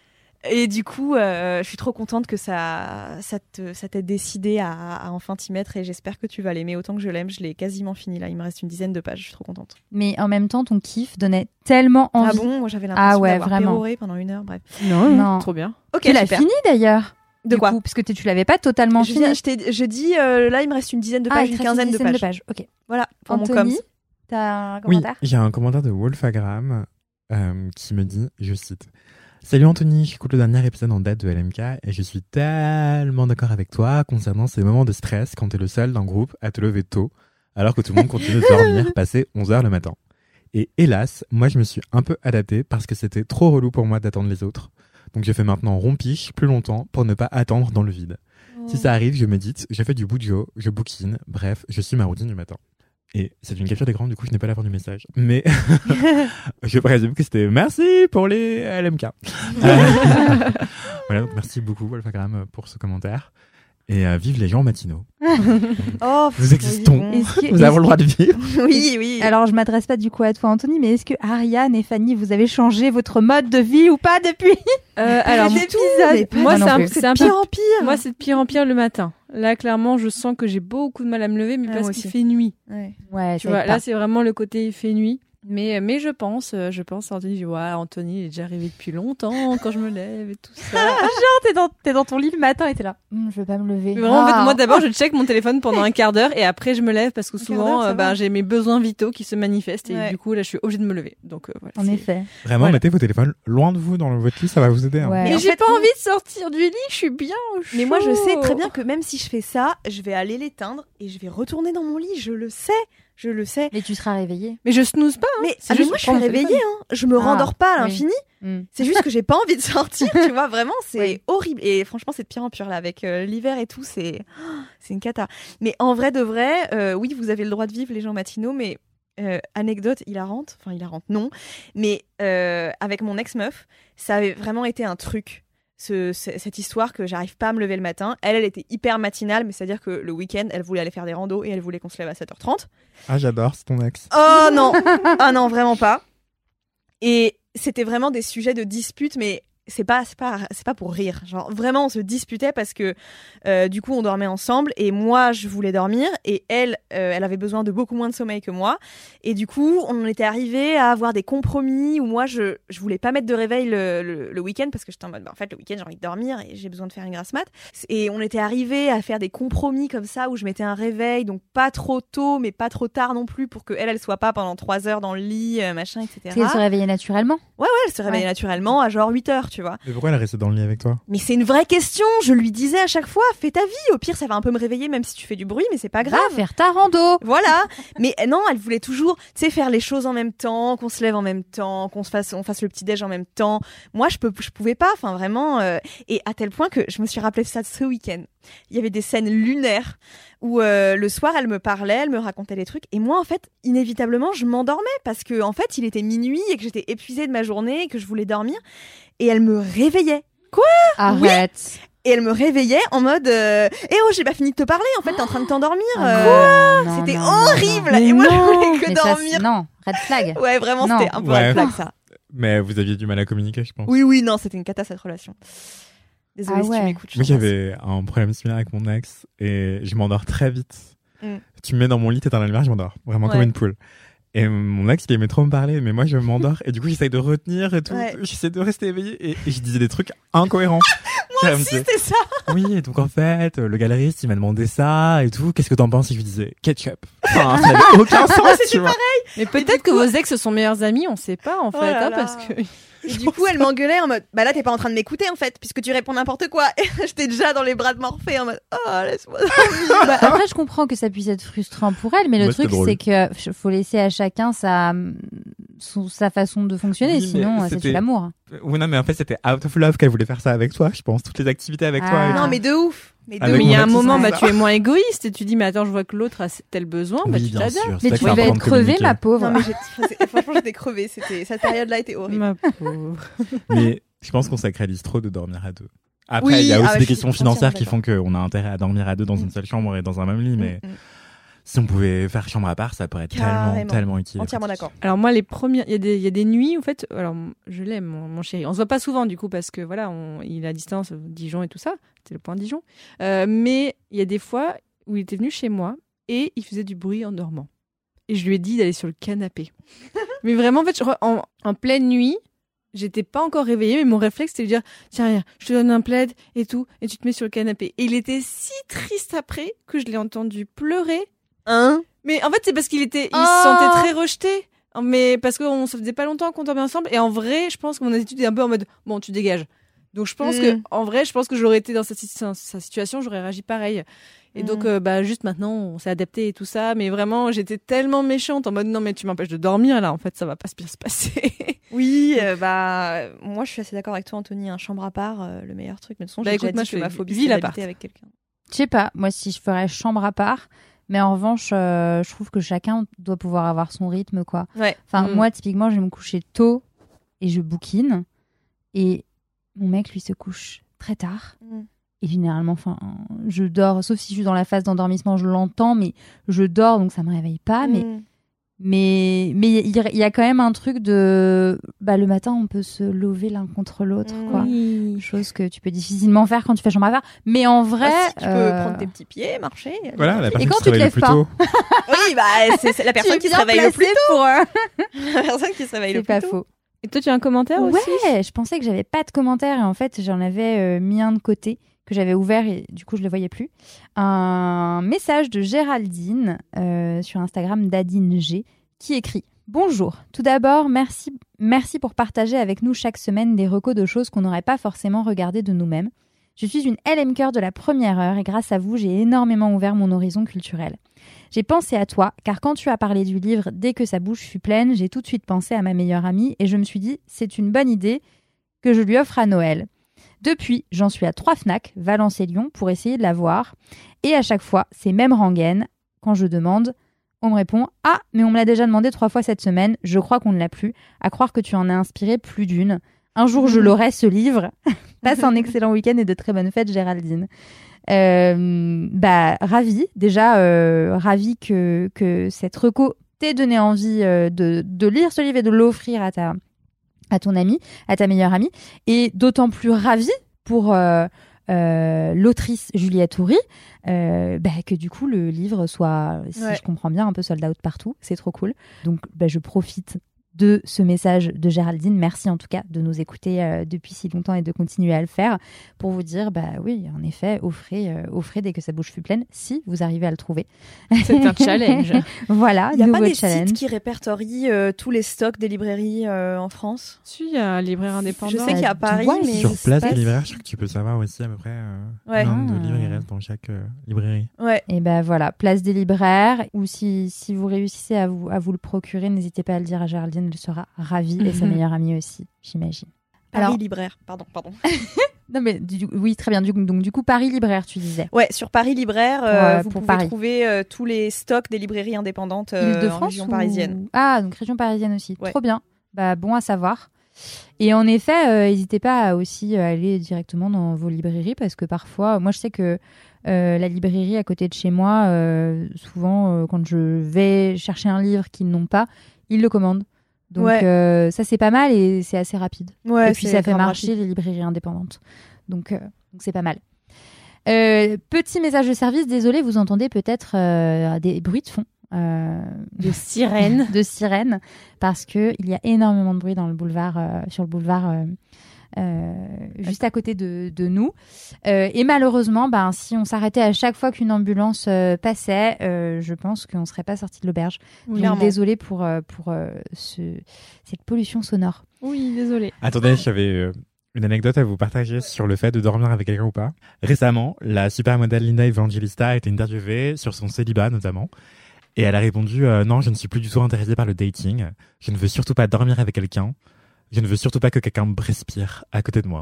D: Et du coup, je suis trop contente que ça t'ait décidé à enfin t'y mettre et j'espère que tu vas l'aimer autant que je l'aime. Je l'ai quasiment fini là, il me reste une dizaine de pages, je suis trop contente.
C: Mais en même temps, ton kiff donnait tellement envie.
D: Ah bon, moi j'avais l'impression
C: ouais,
D: d'avoir
C: vraiment.
D: péroré pendant 1 heure, bref.
C: Non.
E: Trop bien.
D: Ok,
C: Tu l'as
D: super.
C: fini d'ailleurs.
D: De
C: du
D: quoi
C: coup, parce que tu l'avais pas totalement
D: je,
C: fini.
D: je dis, là il me reste une dizaine de pages,
C: il
D: une
C: te reste
D: quinzaine de
C: dizaine
D: pages.
C: Ok.
D: Voilà, pour mon
C: Anthony,
D: coms.
C: t'as un
B: Oui,
C: commentaire?
B: il y a un commentaire de Wolfagram qui me dit, je cite, « Salut Anthony, j'écoute le dernier épisode en date de LMK et je suis tellement d'accord avec toi concernant ces moments de stress quand t'es le seul d'un groupe à te lever tôt alors que tout le monde continue de dormir passer 11h le matin. Et hélas, moi je me suis un peu adapté parce que c'était trop relou pour moi d'attendre les autres. Donc je fais maintenant rompiche plus longtemps pour ne pas attendre dans le vide. Si ça arrive, je médite, je fais du bujo, je bouquine, bref, je suis ma routine du matin. » Et c'est une capture d'écran, du coup je n'ai pas la fin du message. Mais je présume que c'était merci pour les LMK. Voilà, donc merci beaucoup Wolfagram pour ce commentaire. Et vive les gens matinaux.
D: Oh,
B: Nous existons.
D: oui,
C: Est-ce que-
B: Nous avons le droit de vivre.
D: oui.
C: Alors, je m'adresse pas du coup à toi, Anthony, mais est-ce que Ariane et Fanny, vous avez changé votre mode de vie ou pas depuis
E: Alors,
D: J'ai tout, mais pas
E: moi,
C: moi non
E: c'est
C: plus.
E: un peu
D: pire en pire.
E: Moi, c'est de pire en pire le matin. Là, clairement, je sens que j'ai beaucoup de mal à me lever, mais
D: Ah,
E: parce
D: moi
E: qu'il
D: aussi.
E: fait nuit.
D: Ouais.
C: Ouais,
E: Tu
C: ça
E: vois,
C: aide
E: là,
C: pas.
E: c'est vraiment le côté il fait nuit. Mais je pense à Anthony. Je dis, ouais, Anthony, il est déjà arrivé depuis longtemps quand je me lève et tout ça.
C: T'es dans ton lit le matin et t'es là. Je veux pas me lever.
E: Mais vraiment, en fait,
C: Ah.
E: moi, d'abord, je check mon téléphone pendant un quart d'heure et après, je me lève parce que
D: Un quart
E: souvent,
D: d'heure, ça va.
E: j'ai mes besoins vitaux qui se manifestent et
D: Ouais.
E: du coup, là, je suis obligée de me lever. Donc, voilà.
C: En effet.
B: Vraiment,
E: Voilà.
B: mettez vos téléphones loin de vous dans votre lit, ça va vous aider. Hein.
C: Ouais.
E: Mais
D: en
E: j'ai
D: fait,
E: pas
D: oui.
E: envie de sortir du lit, je suis bien au chaud.
D: Mais moi, je sais très bien que même si je fais ça, je vais aller l'éteindre et je vais retourner dans mon lit. Je le sais.
C: Mais tu seras réveillé.
E: Mais je snooze pas.
D: Mais,
E: c'est
D: mais
E: juste
D: moi, je suis
E: prendre le
D: réveillée.
E: téléphone.
D: Je me rendors pas à
C: oui.
D: l'infini. C'est juste que j'ai pas envie de sortir, tu vois. Vraiment, c'est
C: Oui.
D: horrible. Et franchement, c'est de pire en pire là. Avec l'hiver et tout, c'est une cata. Mais en vrai de vrai, oui, vous avez le droit de vivre les gens matinaux, mais anecdote hilarante, non. Mais avec mon ex-meuf, ça avait vraiment été un truc. Cette histoire que j'arrive pas à me lever le matin. Elle était hyper matinale, mais c'est-à-dire que le week-end, elle voulait aller faire des randos et elle voulait qu'on se lève à 7h30.
B: Ah, j'adore, c'est ton ex.
D: Oh non. Ah non, vraiment pas. Et c'était vraiment des sujets de dispute, mais c'est pas pour rire. Genre vraiment on se disputait parce que du coup on dormait ensemble et moi je voulais dormir et elle avait besoin de beaucoup moins de sommeil que moi et du coup on était arrivé à avoir des compromis où moi je voulais pas mettre de réveil le week-end parce que j'étais en mode en fait le week-end j'ai envie de dormir et j'ai besoin de faire une grasse mat et on était arrivé à faire des compromis comme ça où je mettais un réveil donc pas trop tôt mais pas trop tard non plus pour que elle soit pas pendant 3 heures dans le lit machin etc.
C: Elle se réveillait naturellement.
D: Ouais elle se réveillait naturellement à genre 8 heures tu vois.
B: Mais pourquoi elle restait dans le lit avec toi?
D: Mais c'est une vraie question. Je lui disais à chaque fois, fais ta vie. Au pire, ça va un peu me réveiller, même si tu fais du bruit, mais c'est pas grave.
C: Va faire ta rando.
D: Voilà. Mais non, elle voulait toujours, tu sais, faire les choses en même temps, qu'on se lève en même temps, on fasse le petit déj en même temps. Moi, je pouvais pas. Enfin, vraiment. Et à tel point que je me suis rappelé ça ce week-end. Il y avait des scènes lunaires où le soir, elle me parlait, elle me racontait des trucs. Et moi, en fait, inévitablement, je m'endormais parce que, en fait, il était minuit et que j'étais épuisée de ma journée et que je voulais dormir. Et elle me réveillait. Quoi?
C: Arrête.
D: Et elle me réveillait en mode eh oh, j'ai pas fini de te parler, en fait, t'es en train de t'endormir.
C: Non,
D: C'était
C: non,
D: horrible.
C: non, non.
D: Et moi, je
E: non.
D: voulais que
C: Mais ça,
D: dormir.
C: non, red flag.
D: Ouais, vraiment,
C: Non.
D: c'était un peu
B: Ouais.
D: red flag, ça.
B: Mais vous aviez du mal à communiquer, je pense.
D: Oui, non, c'était une cata, cette relation. Désolée
C: Ah
D: si
C: ouais.
D: tu m'écoutes. je
B: Moi,
D: t'embrasse.
B: j'avais un problème similaire avec mon ex et je m'endors très vite.
D: Mm.
B: Tu me mets dans mon lit, t'éteins la lumière, je m'endors. Vraiment comme
D: Ouais.
B: une poule. Et mon ex, il aimait trop me parler, mais moi, je m'endors. Et du coup, j'essaye de retenir et tout.
D: Ouais.
B: J'essaie de rester éveillé et je disais des trucs incohérents.
D: Moi aussi, c'était ça.
B: Oui, et donc en fait, le galeriste, il m'a demandé ça et tout. Qu'est-ce que t'en penses? Et je lui disais ketchup. Enfin, ça n'avait aucun sens, tu vois.
E: Mais peut-être que vos ex sont meilleurs amis, on sait pas en fait,
D: Oh là là.
E: parce que.
D: Et du coup, elle m'engueulait en mode bah là, t'es pas en train de m'écouter, en fait, puisque tu réponds n'importe quoi. Et j'étais déjà dans les bras de Morphée en mode oh, laisse-moi.
C: Bah, après, je comprends que ça puisse être frustrant pour elle, mais le
B: Moi, c'était
C: truc,
B: drôle.
C: c'est que faut laisser à chacun sa façon de fonctionner,
B: Oui, mais
C: sinon c'est
B: c'était-
C: de l'amour.
B: Oui, non, mais en fait, c'était out of love qu'elle voulait faire ça avec toi, je pense. Toutes les activités avec toi.
C: Ah.
B: Et tout.
D: Non, mais de ouf. Mais de
B: Avec
E: Mais il
D: ouf.
E: y a un
B: mon ex,
E: moment,
B: c'est
E: bah,
B: ça.
E: tu es moins égoïste et tu dis, mais attends, je vois que l'autre a tel besoin, bah,
B: Oui,
E: tu
B: bien
E: t'adaptes.
B: sûr.
C: Mais
B: C'est
C: tu
B: vrai que c'est
C: devais
B: important
C: être
B: de
C: crevée,
B: communiquer.
C: ma pauvre.
D: Non, mais franchement, j'étais crevée. Cette période-là était horrible.
E: Ma pauvre.
B: Mais je pense qu'on sacralise trop de dormir à deux. Après,
D: Oui,
B: il y a aussi
D: je
B: des
D: suis
B: questions financières qui
D: entièrement
B: font qu'on a intérêt à dormir à deux dans une seule chambre et dans un même lit, mais si on pouvait faire chambre à part, ça pourrait être
D: Carrément.
B: tellement utile.
D: Entièrement d'accord.
E: Alors moi, les premières, il y a des nuits, en fait, alors je l'aime, mon chéri. On se voit pas souvent du coup parce que voilà, il est à distance, Dijon et tout ça. C'est le point Dijon. Mais il y a des fois où il était venu chez moi et il faisait du bruit en dormant. Et je lui ai dit d'aller sur le canapé. Mais vraiment, en fait, en pleine nuit, j'étais pas encore réveillée, mais mon réflexe c'était de dire tiens, regarde, je te donne un plaid et tout, et tu te mets sur le canapé. Et il était si triste après que je l'ai entendu pleurer.
D: Hein?
E: Mais en fait, c'est parce il se
C: Oh
E: sentait très rejeté. Mais parce qu'on se faisait pas longtemps qu'on dormait ensemble. Et en vrai, je pense que mon attitude est un peu en mode bon, tu dégages. Donc je pense que, en vrai, je pense que j'aurais été dans sa situation, j'aurais réagi pareil. Et donc, bah, juste maintenant, on s'est adapté et tout ça. Mais vraiment, j'étais tellement méchante en mode non, mais tu m'empêches de dormir là. En fait, ça va pas bien se passer.
D: Oui, bah moi je suis assez d'accord avec toi, Anthony. Un chambre à part, le meilleur truc. Mais de toute façon,
E: Bah,
D: j'ai
E: écoute,
D: déjà
E: moi,
D: dit
E: je
D: que
E: fais
D: ma phobie
E: ville
D: c'est
E: à part.
D: d'habiter avec quelqu'un.
C: Je sais pas, moi si je ferais chambre à part, mais en revanche, je trouve que chacun doit pouvoir avoir son rythme, quoi.
D: Ouais.
C: Enfin,
E: Mm.
C: moi, typiquement, je vais me coucher tôt et je bouquine. Et mon mec, lui, se couche très tard.
D: Mm.
C: Et généralement, je dors, sauf si je suis dans la phase d'endormissement, je l'entends, mais je dors, donc ça me réveille pas. Mais il y a quand même un truc de... Bah, le matin, on peut se lever l'un contre l'autre, quoi.
E: Oui.
C: Chose que tu peux difficilement faire quand tu fais chambre à part. Mais en vrai...
D: Ah, si, tu peux prendre tes petits pieds, marcher.
B: Voilà, la personne
C: quand
B: qui se
C: tu te
B: réveille le
C: lèves
B: plus
C: pas
B: tôt.
D: Oui, bah c'est la personne qui se réveille le plus tôt. La personne qui se réveille le
C: C'est
D: plus
C: pas
D: tôt.
C: faux.
E: Et toi, tu as un commentaire aussi?
C: Ouais, je pensais que j'avais pas de commentaires et en fait j'en avais mis un de côté que j'avais ouvert et du coup je le voyais plus. Un message de Géraldine sur Instagram d'Adine G qui écrit: Bonjour, tout d'abord merci pour partager avec nous chaque semaine des recos de choses qu'on n'aurait pas forcément regardées de nous-mêmes. Je suis une LMker de la première heure et grâce à vous j'ai énormément ouvert mon horizon culturel. J'ai pensé à toi, car quand tu as parlé du livre Dès que sa bouche fut pleine, j'ai tout de suite pensé à ma meilleure amie et je me suis dit, c'est une bonne idée que je lui offre à Noël. Depuis, j'en suis à 3 Fnac, Valence et Lyon, pour essayer de la voir. Et à chaque fois, c'est même rengaine. Quand je demande, on me répond « Ah, mais on me l'a déjà demandé 3 fois cette semaine, je crois qu'on ne l'a plus. À croire que tu en as inspiré plus d'une. Un jour, je l'aurai, ce livre. » Passe un excellent week-end et de très bonnes fêtes, Géraldine. Ravie que cette reco t'ait donné envie de lire ce livre et de l'offrir à ta à ton amie, à ta meilleure amie, et d'autant plus ravie pour l'autrice Juliette Houry, que du coup le livre soit, si je comprends bien, un peu sold out partout. C'est trop cool. Donc je profite de ce message de Géraldine. Merci en tout cas de nous écouter depuis si longtemps et de continuer à le faire pour vous dire, oui, en effet, offrez dès que sa bouche fut pleine, si vous arrivez à le trouver.
E: C'est un challenge.
C: Voilà,
D: il n'y a
C: nouveau
D: pas des
C: challenge.
D: sites qui répertorient tous les stocks des librairies en France?
E: Si, il y a un libraire indépendant.
D: Je sais qu'il y a à Paris, mais
B: sur place
D: pas...
B: des libraires, je crois que tu peux savoir aussi à peu près combien de livres il reste dans chaque librairie.
D: Ouais.
C: Et voilà, place des libraires, ou si vous réussissez à vous le procurer, n'hésitez pas à le dire à Géraldine, elle sera ravie, et sa meilleure amie aussi, j'imagine.
D: Paris Libraire, pardon.
C: Non mais oui, très bien. Du coup, Paris Libraire, tu disais.
D: Ouais, sur Paris Libraire, vous pouvez
C: Paris.
D: trouver tous les stocks des librairies indépendantes en région parisienne.
C: Ah, donc région parisienne aussi.
D: Ouais.
C: Trop bien. Bon à savoir. Et en effet, n'hésitez pas aussi à aller directement dans vos librairies, parce que parfois, moi je sais que la librairie à côté de chez moi, souvent quand je vais chercher un livre qu'ils n'ont pas, ils le commandent. Donc ça c'est pas mal et c'est assez rapide.
D: Ouais,
C: et puis ça fait marcher les librairies indépendantes. Donc c'est pas mal. Petit message de service, désolé, vous entendez peut-être des bruits de fond.
E: De sirènes.
C: De sirènes, parce qu'il y a énormément de bruit dans le boulevard, sur le boulevard juste à côté de nous. Et malheureusement, si on s'arrêtait à chaque fois qu'une ambulance passait, je pense qu'on ne serait pas sorti de l'auberge. Donc désolé pour cette pollution sonore.
E: Oui, désolé.
B: Attendez, j'avais une anecdote à vous partager sur le fait de dormir avec quelqu'un ou pas. Récemment, la supermodèle Linda Evangelista a été interviewée sur son célibat notamment. Et elle a répondu non, je ne suis plus du tout intéressée par le dating. Je ne veux surtout pas dormir avec quelqu'un. Je ne veux surtout pas que quelqu'un me respire à côté de moi.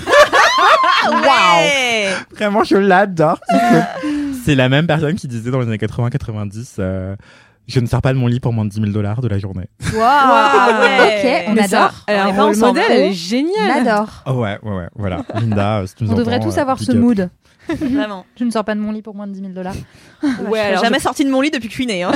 D: Waouh!
B: Vraiment, je l'adore. C'est la même personne qui disait dans les années 80-90 je ne sors pas de mon lit pour moins de $10,000 de la journée.
C: Waouh! Ok, on adore.
E: Alors, le modèle, elle est géniale.
C: On adore.
B: Oh ouais, voilà. Linda, si tu nous
C: On devrait tous avoir ce mood.
D: Vraiment.
C: Je ne sors pas de mon lit pour moins de $10,000.
D: Ouais, alors jamais sorti de mon lit depuis que je suis née. Hein.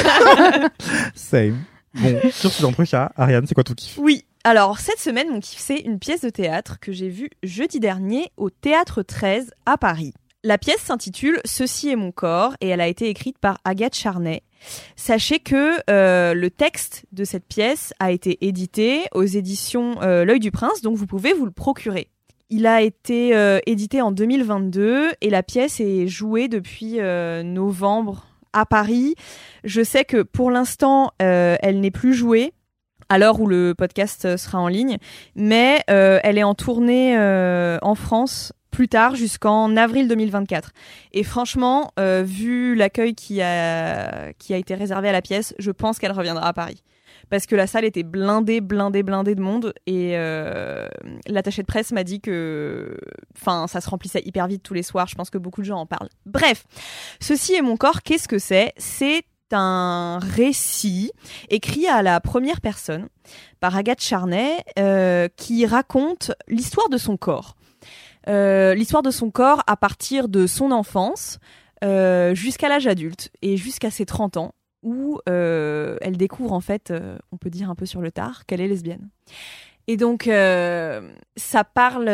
B: Same. Bon, sur ce entrechats, Ariane, c'est quoi ton kiff?
D: Oui. Alors, cette semaine, mon kiff, c'est une pièce de théâtre que j'ai vue jeudi dernier au Théâtre 13 à Paris. La pièce s'intitule « Ceci est mon corps » et elle a été écrite par Agathe Charnay. Sachez que le texte de cette pièce a été édité aux éditions L'Œil du Prince, donc vous pouvez vous le procurer. Il a été édité en 2022 et la pièce est jouée depuis novembre à Paris. Je sais que pour l'instant, elle n'est plus jouée à l'heure où le podcast sera en ligne, mais elle est en tournée en France plus tard jusqu'en avril 2024. Et franchement, vu l'accueil qui a été réservé à la pièce, je pense qu'elle reviendra à Paris. Parce que la salle était blindée de monde et l'attaché de presse m'a dit que ça se remplissait hyper vite tous les soirs. Je pense que beaucoup de gens en parlent. Bref, Ceci est mon corps, qu'est-ce que c'est ? C'est un récit écrit à la première personne par Agathe Charnay qui raconte l'histoire de son corps. L'histoire de son corps à partir de son enfance jusqu'à l'âge adulte et jusqu'à ses 30 ans où elle découvre en fait, on peut dire un peu sur le tard, qu'elle est lesbienne. Et donc ça parle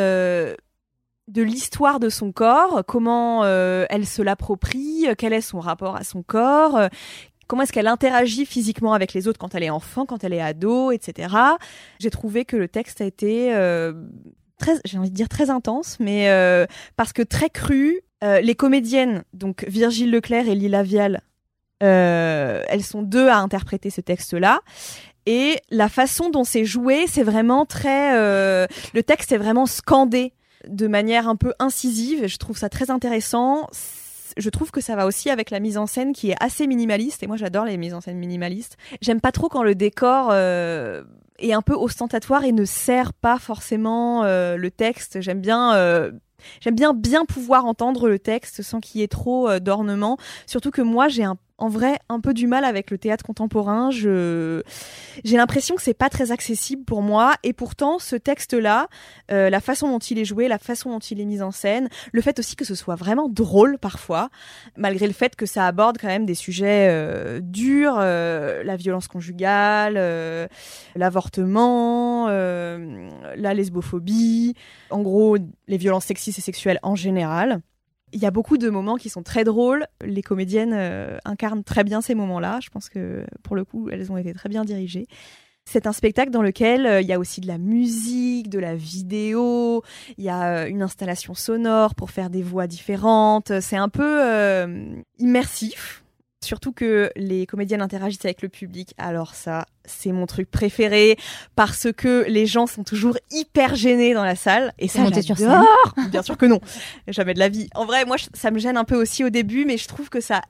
D: de l'histoire de son corps, comment elle se l'approprie, quel est son rapport à son corps, comment est-ce qu'elle interagit physiquement avec les autres quand elle est enfant, quand elle est ado, etc. J'ai trouvé que le texte a été j'ai envie de dire très intense, mais parce que très cru. Les comédiennes, donc Virgile Leclerc et Lila Vial, elles sont deux à interpréter ce texte-là. Et la façon dont c'est joué, c'est vraiment très... le texte est vraiment scandé de manière un peu incisive. Je trouve ça très intéressant. Je trouve que ça va aussi avec la mise en scène qui est assez minimaliste. Et moi, j'adore les mises en scène minimalistes. J'aime pas trop quand le décor... est un peu ostentatoire et ne sert pas forcément le texte. J'aime bien pouvoir entendre le texte sans qu'il y ait trop d'ornements. Surtout que moi, j'ai en vrai un peu du mal avec le théâtre contemporain. J'ai l'impression que c'est pas très accessible pour moi, et pourtant ce texte-là, la façon dont il est joué, la façon dont il est mis en scène, le fait aussi que ce soit vraiment drôle parfois, malgré le fait que ça aborde quand même des sujets durs, la violence conjugale, l'avortement, la lesbophobie, en gros les violences sexistes et sexuelles en général. Il y a beaucoup de moments qui sont très drôles. Les comédiennes incarnent très bien ces moments-là. Je pense que, pour le coup, elles ont été très bien dirigées. C'est un spectacle dans lequel il y a aussi de la musique, de la vidéo, il y a une installation sonore pour faire des voix différentes. C'est un peu immersif. Surtout que les comédiennes interagissent avec le public. Alors ça, c'est mon truc préféré parce que les gens sont toujours hyper gênés dans la salle. Et ça, j'adore. Bien sûr que non. Jamais de la vie. En vrai, moi, ça me gêne un peu aussi au début, mais je trouve que ça,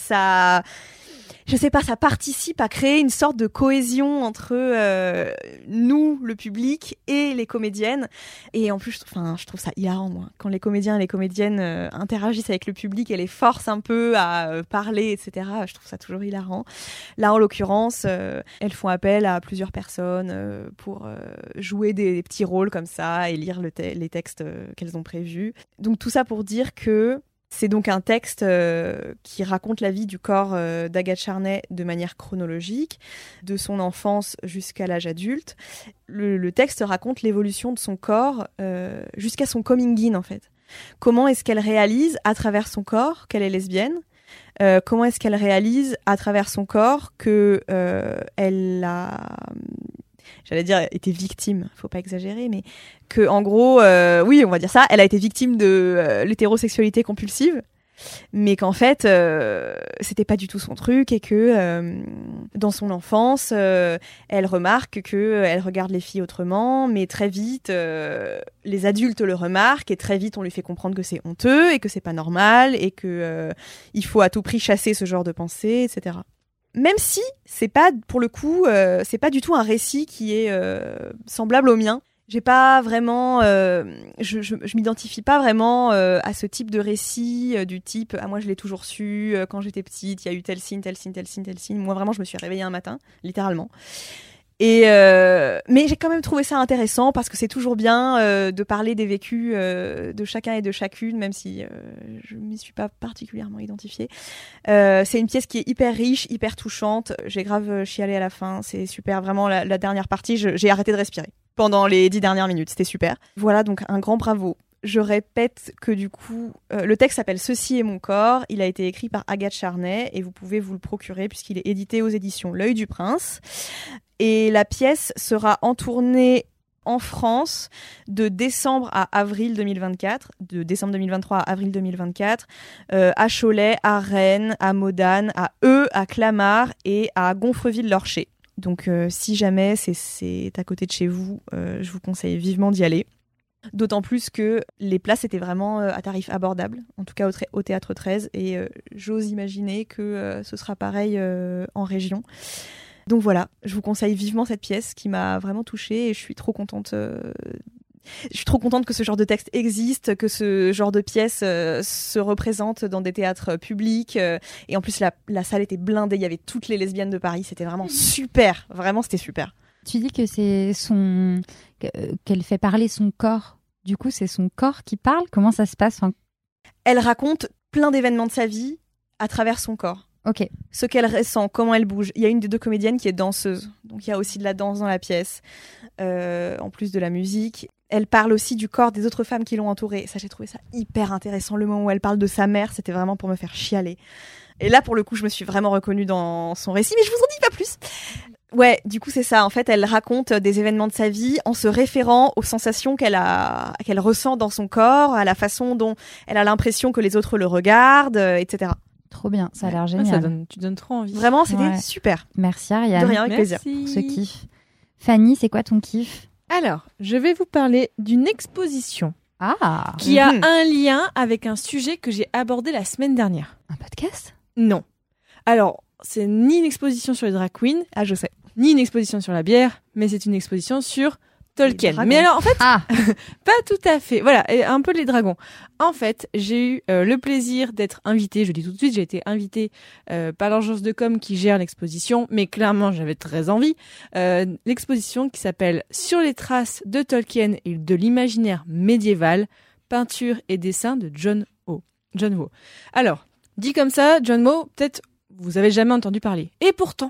D: je sais pas, ça participe à créer une sorte de cohésion entre nous, le public, et les comédiennes. Et en plus, je trouve ça hilarant, moi. Quand les comédiens et les comédiennes interagissent avec le public et les forcent un peu à parler, etc., je trouve ça toujours hilarant. Là, en l'occurrence, elles font appel à plusieurs personnes pour jouer des petits rôles comme ça et lire les textes qu'elles ont prévus. Donc tout ça pour dire que c'est donc un texte qui raconte la vie du corps d'Agathe Charnay de manière chronologique, de son enfance jusqu'à l'âge adulte. Le texte raconte l'évolution de son corps jusqu'à son coming in, en fait. Comment est-ce qu'elle réalise à travers son corps qu'elle est lesbienne ? Comment est-ce qu'elle réalise à travers son corps que elle a... J'allais dire été victime, faut pas exagérer, mais que en gros, oui, on va dire ça, elle a été victime de l'hétérosexualité compulsive, mais qu'en fait, c'était pas du tout son truc et que dans son enfance, elle remarque que elle regarde les filles autrement, mais très vite, les adultes le remarquent et très vite on lui fait comprendre que c'est honteux et que c'est pas normal et que il faut à tout prix chasser ce genre de pensée, etc. Même si c'est pas, pour le coup, c'est pas du tout un récit qui est semblable au mien. J'ai pas vraiment, je m'identifie pas vraiment à ce type de récit du type moi je l'ai toujours su quand j'étais petite, il y a eu tel signe, tel signe, tel signe, tel signe. Moi vraiment je me suis réveillée un matin, littéralement. Et mais j'ai quand même trouvé ça intéressant parce que c'est toujours bien de parler des vécus de chacun et de chacune, même si je m'y suis pas particulièrement identifiée. C'est une pièce qui est hyper riche, hyper touchante. J'ai grave chialé à la fin, c'est super. Vraiment la dernière partie, j'ai arrêté de respirer pendant les 10 dernières minutes, c'était super. Voilà, donc un grand bravo. Je répète que du coup, le texte s'appelle « Ceci est mon corps ». Il a été écrit par Agathe Charnay et vous pouvez vous le procurer puisqu'il est édité aux éditions L'Œil du Prince. Et la pièce sera en tournée en France de décembre à avril 2024, de décembre 2023 à avril 2024, à Cholet, à Rennes, à Modane, à Eu, à Clamart et à Gonfreville-Lorcher. Donc si jamais c'est à côté de chez vous, je vous conseille vivement d'y aller. D'autant plus que les places étaient vraiment à tarif abordable, en tout cas au Théâtre 13, et j'ose imaginer que ce sera pareil en région. Donc voilà, je vous conseille vivement cette pièce qui m'a vraiment touchée et je suis trop contente. Je suis trop contente que ce genre de texte existe, que ce genre de pièce se représente dans des théâtres publics. Et en plus, la salle était blindée, il y avait toutes les lesbiennes de Paris, c'était vraiment super, vraiment c'était super.
C: Tu dis que c'est qu'elle fait parler son corps. Du coup, c'est son corps qui parle. Comment ça se passe ?
D: Elle raconte plein d'événements de sa vie à travers son corps.
C: Ok.
D: Ce qu'elle ressent, comment elle bouge. Il y a une des deux comédiennes qui est danseuse, donc il y a aussi de la danse dans la pièce, en plus de la musique. Elle parle aussi du corps des autres femmes qui l'ont entourée. Ça, j'ai trouvé ça hyper intéressant. Le moment où elle parle de sa mère, c'était vraiment pour me faire chialer. Et là, pour le coup, je me suis vraiment reconnue dans son récit, mais je vous en dis pas plus. Ouais, du coup, c'est ça. En fait, elle raconte des événements de sa vie en se référant aux sensations qu'elle ressent dans son corps, à la façon dont elle a l'impression que les autres le regardent, etc.
C: Trop bien, ça a l'air génial.
E: Tu donnes trop envie.
D: Vraiment, c'était super.
C: Merci Ariane.
D: De rien, avec plaisir.
C: Pour ce kiff. Fanny, c'est quoi ton kiff ?
E: Alors, je vais vous parler d'une exposition
C: Ah,
E: qui a un lien avec un sujet que j'ai abordé la semaine dernière.
C: un podcast ?
E: Non. Alors, c'est ni une exposition sur les drag queens,
D: Ah, je sais.
E: ni une exposition sur la bière, mais c'est une exposition sur Tolkien. Mais alors, en fait, pas tout à fait. Voilà, et un peu les dragons. En fait, j'ai eu le plaisir d'être invitée, je dis tout de suite, j'ai été invitée par l'agence de com qui gère l'exposition, mais clairement, j'avais très envie. L'exposition qui s'appelle « Sur les traces de Tolkien et de l'imaginaire médiéval, peinture et dessin de John Ho ». Alors, dit comme ça, John Ho, peut-être vous avez jamais entendu parler. Et pourtant,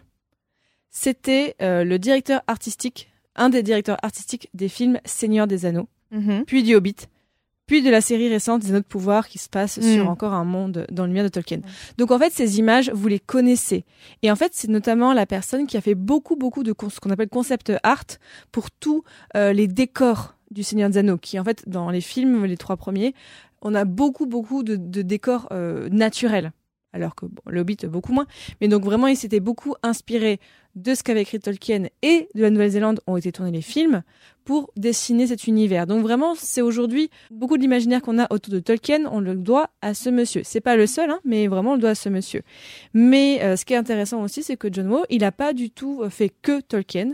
E: c'était le directeur artistique, un des directeurs artistiques des films Seigneur des Anneaux, puis du Hobbit, puis de la série récente des Anneaux de pouvoir qui se passe sur encore un monde dans l'univers de Tolkien. Donc en fait, ces images, vous les connaissez. Et en fait, c'est notamment la personne qui a fait beaucoup de ce qu'on appelle concept art pour tous les décors du Seigneur des Anneaux, qui en fait, dans les films, les 3 premiers, on a beaucoup de décors naturels. Alors que le Hobbit, beaucoup moins. Mais donc vraiment, il s'était beaucoup inspiré de ce qu'avait écrit Tolkien et de la Nouvelle-Zélande ont été tournés les films pour dessiner cet univers. Donc vraiment, c'est aujourd'hui beaucoup de l'imaginaire qu'on a autour de Tolkien, on le doit à ce monsieur. C'est pas le seul, mais vraiment on le doit à ce monsieur. Mais ce qui est intéressant aussi, c'est que John Ho, il a pas du tout fait que Tolkien.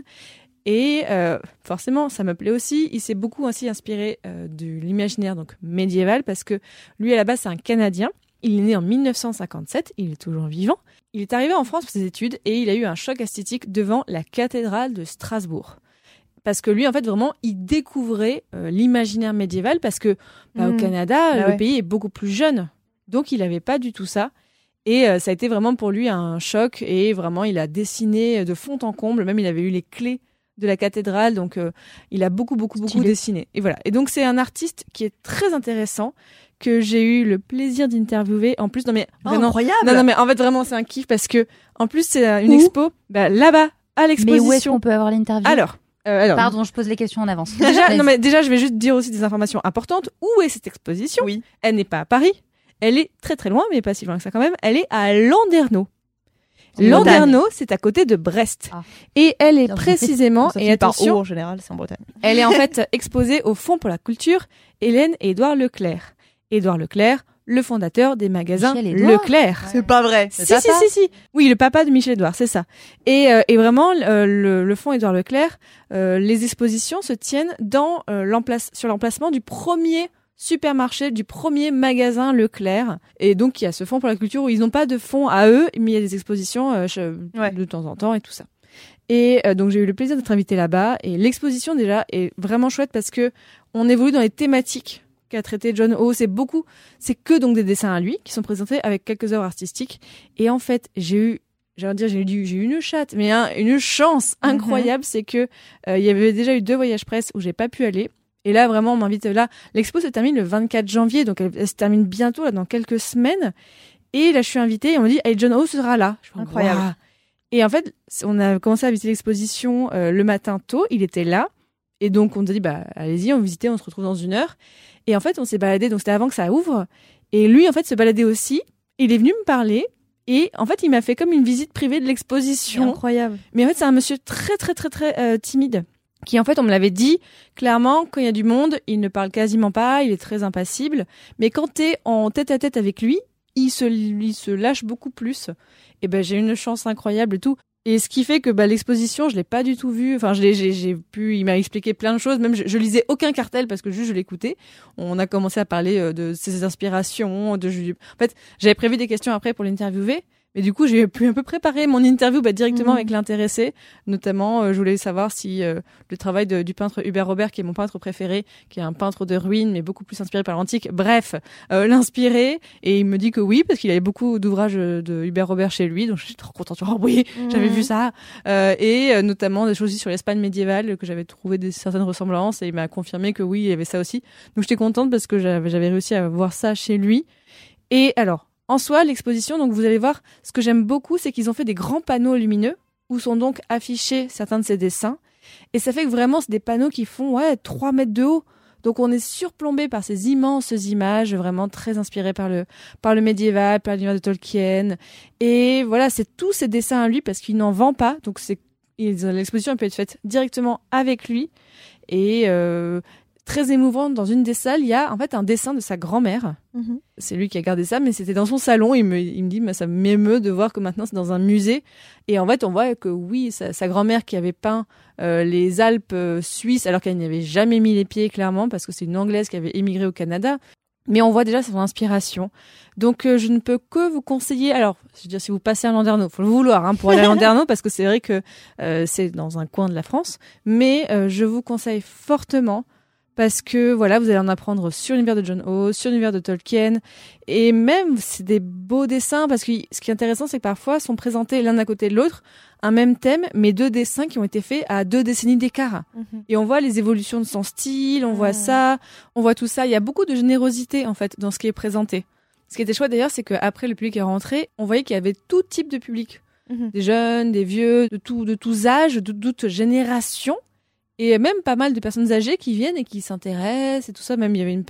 E: Et forcément, ça me plaît aussi. Il s'est beaucoup ainsi inspiré de l'imaginaire donc médiéval parce que lui, à la base, c'est un Canadien. Il est né en 1957, il est toujours vivant. Il est arrivé en France pour ses études et il a eu un choc esthétique devant la cathédrale de Strasbourg. Parce que lui, en fait, vraiment, il découvrait l'imaginaire médiéval parce que au Canada, le pays est beaucoup plus jeune. Donc, il n'avait pas du tout ça. Et ça a été vraiment pour lui un choc. Et vraiment, il a dessiné de fond en comble. Même, il avait eu les clés de la cathédrale. Donc, il a beaucoup dessiné. Et voilà. Et donc, c'est un artiste qui est très intéressant que j'ai eu le plaisir d'interviewer. En plus,
D: incroyable.
E: Non, mais en fait, vraiment, c'est un kiff parce que, en plus, c'est une expo, là-bas, à l'exposition.
C: Mais où est-ce qu'on peut avoir l'interview?
E: Alors,
C: pardon, je pose les questions en avance.
E: Déjà, je vais juste dire aussi des informations importantes. Où est cette exposition?
D: Oui.
E: Elle n'est pas à Paris. Elle est très très loin, mais pas si loin que ça quand même. Elle est à Landerneau. Landerneau, c'est à côté de Brest. Et elle est précisément, et attention,
D: en général, c'est en Bretagne.
E: Elle est en fait exposée au Fonds pour la culture, Hélène et Édouard Leclerc. Édouard Leclerc, le fondateur des magasins Leclerc.
D: C'est pas vrai.
E: Si. Oui, le papa de Michel Édouard, c'est ça. Et vraiment, le fonds Édouard Leclerc, les expositions se tiennent sur l'emplacement du premier supermarché, du premier magasin Leclerc. Et donc, il y a ce fonds pour la culture où ils n'ont pas de fonds à eux, mais il y a des expositions de temps en temps et tout ça. Et donc, j'ai eu le plaisir d'être invitée là-bas. Et l'exposition, déjà, est vraiment chouette parce que on évolue dans les thématiques qu'a traité John Ho. C'est que donc des dessins à lui qui sont présentés avec quelques œuvres artistiques. Et en fait, j'ai eu une chatte, mais une chance incroyable, c'est que il y avait déjà eu 2 voyages presse où j'ai pas pu aller. Et là, vraiment, on m'invite là. L'expo se termine le 24 janvier, donc elle se termine bientôt, là, dans quelques semaines. Et là, je suis invitée et on me dit, hey, John Ho sera là.
D: Incroyable.
E: Wow. Et en fait, on a commencé à visiter l'exposition le matin tôt. Il était là. Et donc, on nous a dit, allez-y, on visitait, on se retrouve dans 1 heure. Et en fait, on s'est baladé, donc c'était avant que ça ouvre. Et lui, en fait, se baladait aussi. Il est venu me parler. Et en fait, il m'a fait comme une visite privée de l'exposition.
D: Incroyable.
E: Mais en fait, c'est un monsieur très, très, très, très timide. Qui, en fait, on me l'avait dit, clairement, quand il y a du monde, il ne parle quasiment pas, il est très impassible. Mais quand t'es en tête-à-tête avec lui, il se lâche beaucoup plus. Et j'ai eu une chance incroyable et tout. Et ce qui fait que l'exposition, je l'ai pas du tout vue. Enfin, il m'a expliqué plein de choses. Même je lisais aucun cartel parce que juste je l'écoutais. On a commencé à parler de ses inspirations. En fait, j'avais prévu des questions après pour l'interviewer. Mais du coup, j'ai pu un peu préparer mon interview directement avec l'intéressé. Notamment, je voulais savoir si le travail du peintre Hubert Robert, qui est mon peintre préféré, qui est un peintre de ruines, mais beaucoup plus inspiré par l'antique, l'inspirait. Et il me dit que oui, parce qu'il avait beaucoup d'ouvrages de Hubert Robert chez lui. Donc, je suis trop contente. Oui, j'avais vu ça. Et notamment des choses aussi sur l'Espagne médiévale, que j'avais trouvé certaines ressemblances. Et il m'a confirmé que oui, il y avait ça aussi. Donc, j'étais contente parce que j'avais réussi à voir ça chez lui. Et alors, en soi, l'exposition, donc vous allez voir, ce que j'aime beaucoup, c'est qu'ils ont fait des grands panneaux lumineux où sont donc affichés certains de ses dessins. Et ça fait que vraiment, c'est des panneaux qui font 3 mètres de haut. Donc on est surplombé par ces immenses images, vraiment très inspirées par le médiéval, par l'univers de Tolkien. Et voilà, c'est tous ces dessins à lui parce qu'il n'en vend pas. Donc l'exposition peut être faite directement avec lui. Et très émouvant. Dans une des salles, il y a en fait un dessin de sa grand-mère.
D: Mhm.
E: C'est lui qui a gardé ça, mais c'était dans son salon. Il me dit, ça m'émeut de voir que maintenant c'est dans un musée. Et en fait, on voit que oui, sa grand-mère qui avait peint les Alpes suisses, alors qu'elle n'y avait jamais mis les pieds, clairement, parce que c'est une Anglaise qui avait émigré au Canada. Mais on voit déjà son inspiration. Donc, je ne peux que vous conseiller. Alors, je veux dire, si vous passez à Landerneau, faut le vouloir pour aller à Landerneau, parce que c'est vrai que c'est dans un coin de la France. Mais je vous conseille fortement, parce que voilà, vous allez en apprendre sur l'univers de John Ho, sur l'univers de Tolkien, et même c'est des beaux dessins, parce que ce qui est intéressant, c'est que parfois sont présentés l'un à côté de l'autre un même thème, mais 2 dessins qui ont été faits à 2 décennies d'écart.
D: Mhm.
E: Et on voit les évolutions de son style, on voit ça, on voit tout ça. Il y a beaucoup de générosité en fait dans ce qui est présenté. Ce qui était chouette d'ailleurs, c'est qu'après le public est rentré, on voyait qu'il y avait tout type de public, des jeunes, des vieux, de tous âges, de toutes générations. Et même pas mal de personnes âgées qui viennent et qui s'intéressent et tout ça. Même il y avait une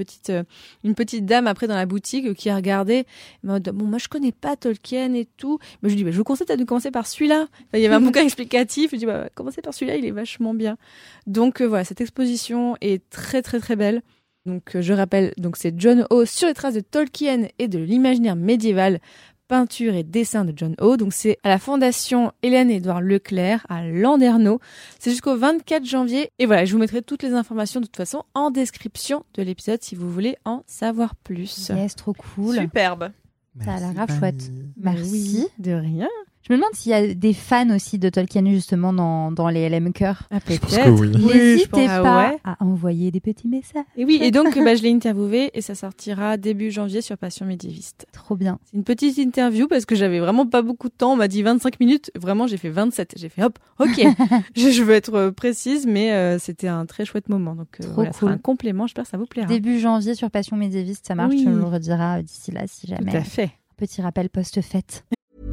E: petite dame après dans la boutique qui a regardé. Elle m'a dit, bon, moi je connais pas Tolkien et tout. Mais je lui dis, je vous conseille de commencer par celui-là. Enfin, il y avait un bouquin explicatif. Je dis, commencez par celui-là, il est vachement bien. Donc voilà, cette exposition est très très très belle. Donc je rappelle, donc c'est John Ho sur les traces de Tolkien et de l'imaginaire médiéval. Peinture et dessin de John Ho. Donc c'est à la Fondation Hélène-Édouard Leclerc à Landerneau. C'est jusqu'au 24 janvier. Et voilà, je vous mettrai toutes les informations de toute façon en description de l'épisode si vous voulez en savoir plus.
C: Yes, trop cool.
D: Superbe.
C: Ça a l'air grave chouette. Merci.
E: Oui, de rien.
C: Je me demande s'il y a des fans aussi de Tolkien justement dans les LM Cœur.
E: Ah,
B: Je pense que oui.
C: N'hésitez
E: pense.
C: pas
E: Ouais.
C: à envoyer des petits messages.
E: Et oui, et donc je l'ai interviewé et ça sortira début janvier sur Passion médiéviste.
C: Trop bien.
E: C'est une petite interview parce que j'avais vraiment pas beaucoup de temps. On m'a dit 25 minutes. Vraiment, j'ai fait 27. J'ai fait hop, ok. je veux être précise, mais c'était un très chouette moment. Donc voilà,
C: cool.
E: ce sera un complément. J'espère que ça vous plaira.
C: Début janvier sur Passion médiéviste, ça marche.
E: Oui.
C: Tu me le rediras d'ici là si
E: Tout
C: jamais.
E: à fait.
C: Petit rappel post-fête.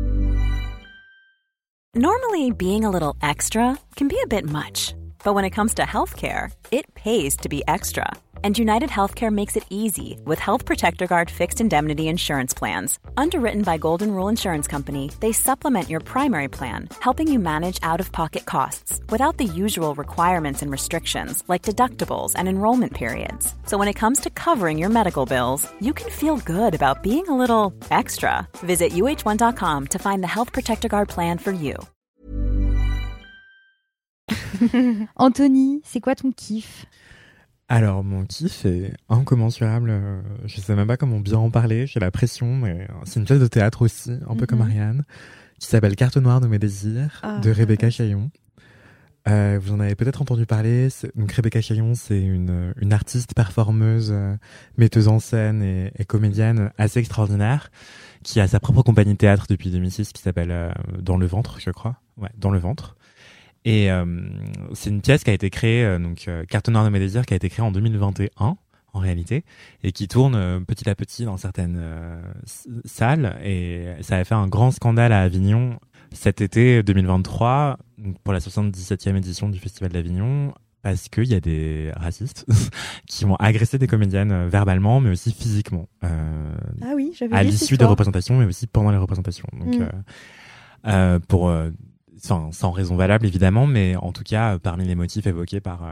A: Normally, being a little extra can be a bit much, but when it comes to healthcare, it pays to be extra. And United Healthcare makes it easy with Health Protector Guard fixed indemnity insurance plans. Underwritten by Golden Rule Insurance Company, they supplement your primary plan, helping you manage out-of-pocket costs without the usual requirements and restrictions like deductibles and enrollment periods. So when it comes to covering your medical bills, you can feel good about being a little extra. Visit uh1.com to find the Health Protector Guard plan for you.
C: Anthony, c'est quoi ton kiff?
B: Alors, mon kiff est incommensurable. Je sais même pas comment bien en parler. J'ai la pression, mais c'est une pièce de théâtre aussi, un peu comme Ariane, qui s'appelle Carte noire de mes désirs, de Rebecca Chaillon. Vous en avez peut-être entendu parler. Donc, Rebecca Chaillon, c'est une artiste, performeuse, metteuse en scène et comédienne assez extraordinaire, qui a sa propre compagnie de théâtre depuis 2006 qui s'appelle Dans le ventre, je crois. Ouais, Dans le ventre. Et c'est une pièce qui a été créée, Carte noire de mes désirs, qui a été créée en 2021 en réalité, et qui tourne petit à petit dans certaines salles. Et ça a fait un grand scandale à Avignon cet été 2023 pour la 77e édition du Festival d'Avignon, parce qu'il y a des racistes qui ont agressé des comédiennes verbalement, mais aussi physiquement,
D: Ah oui, j'avais
B: à
D: lu cette
B: l'issue des
D: histoire.
B: représentations, mais aussi pendant les représentations. Donc, pour sans raison valable évidemment, mais en tout cas parmi les motifs évoqués par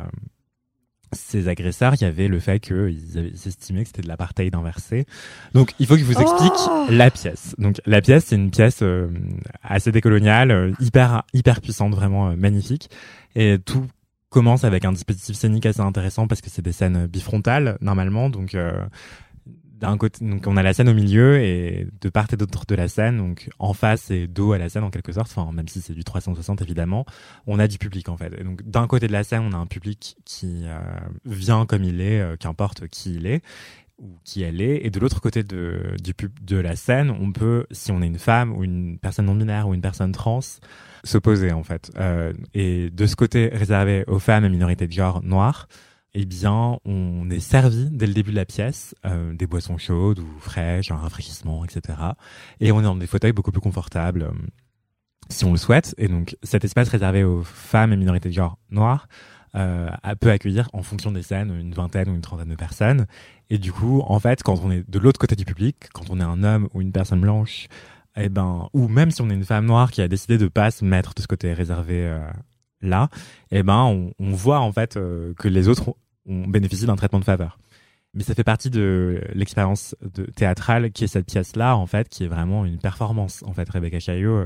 B: ces agresseurs, il y avait le fait qu'ils estimaient que c'était de l'apartheid inversé. Donc il faut que je vous explique la pièce. Donc la pièce, c'est une pièce assez décoloniale, hyper puissante, vraiment magnifique, et tout commence avec un dispositif scénique assez intéressant parce que c'est des scènes bifrontales normalement, donc d'un côté, donc on a la scène au milieu et de part et d'autre de la scène, donc en face et dos à la scène en quelque sorte, enfin même si c'est du 360 évidemment, on a du public en fait. Et donc d'un côté de la scène, on a un public qui vient comme il est, qu'importe qui il est ou qui elle est, et de l'autre côté de la scène, on peut, si on est une femme ou une personne non binaire ou une personne trans, s'opposer en fait. Et de ce côté réservé aux femmes et minorités de genre noires, eh bien, on est servi dès le début de la pièce des boissons chaudes ou fraîches, un rafraîchissement, etc. Et on est dans des fauteuils beaucoup plus confortables, si on le souhaite. Et donc, cet espace réservé aux femmes et minorités de genre noires peut accueillir, en fonction des scènes, une vingtaine ou une trentaine de personnes. Et du coup, en fait, quand on est de l'autre côté du public, quand on est un homme ou une personne blanche, eh ben, ou même si on est une femme noire qui a décidé de pas se mettre de ce côté réservé là, eh ben, on voit en fait que les autres on bénéficie d'un traitement de faveur. Mais ça fait partie de l'expérience théâtrale qui est cette pièce-là, en fait, qui est vraiment une performance. En fait, Rebecca Chaillon,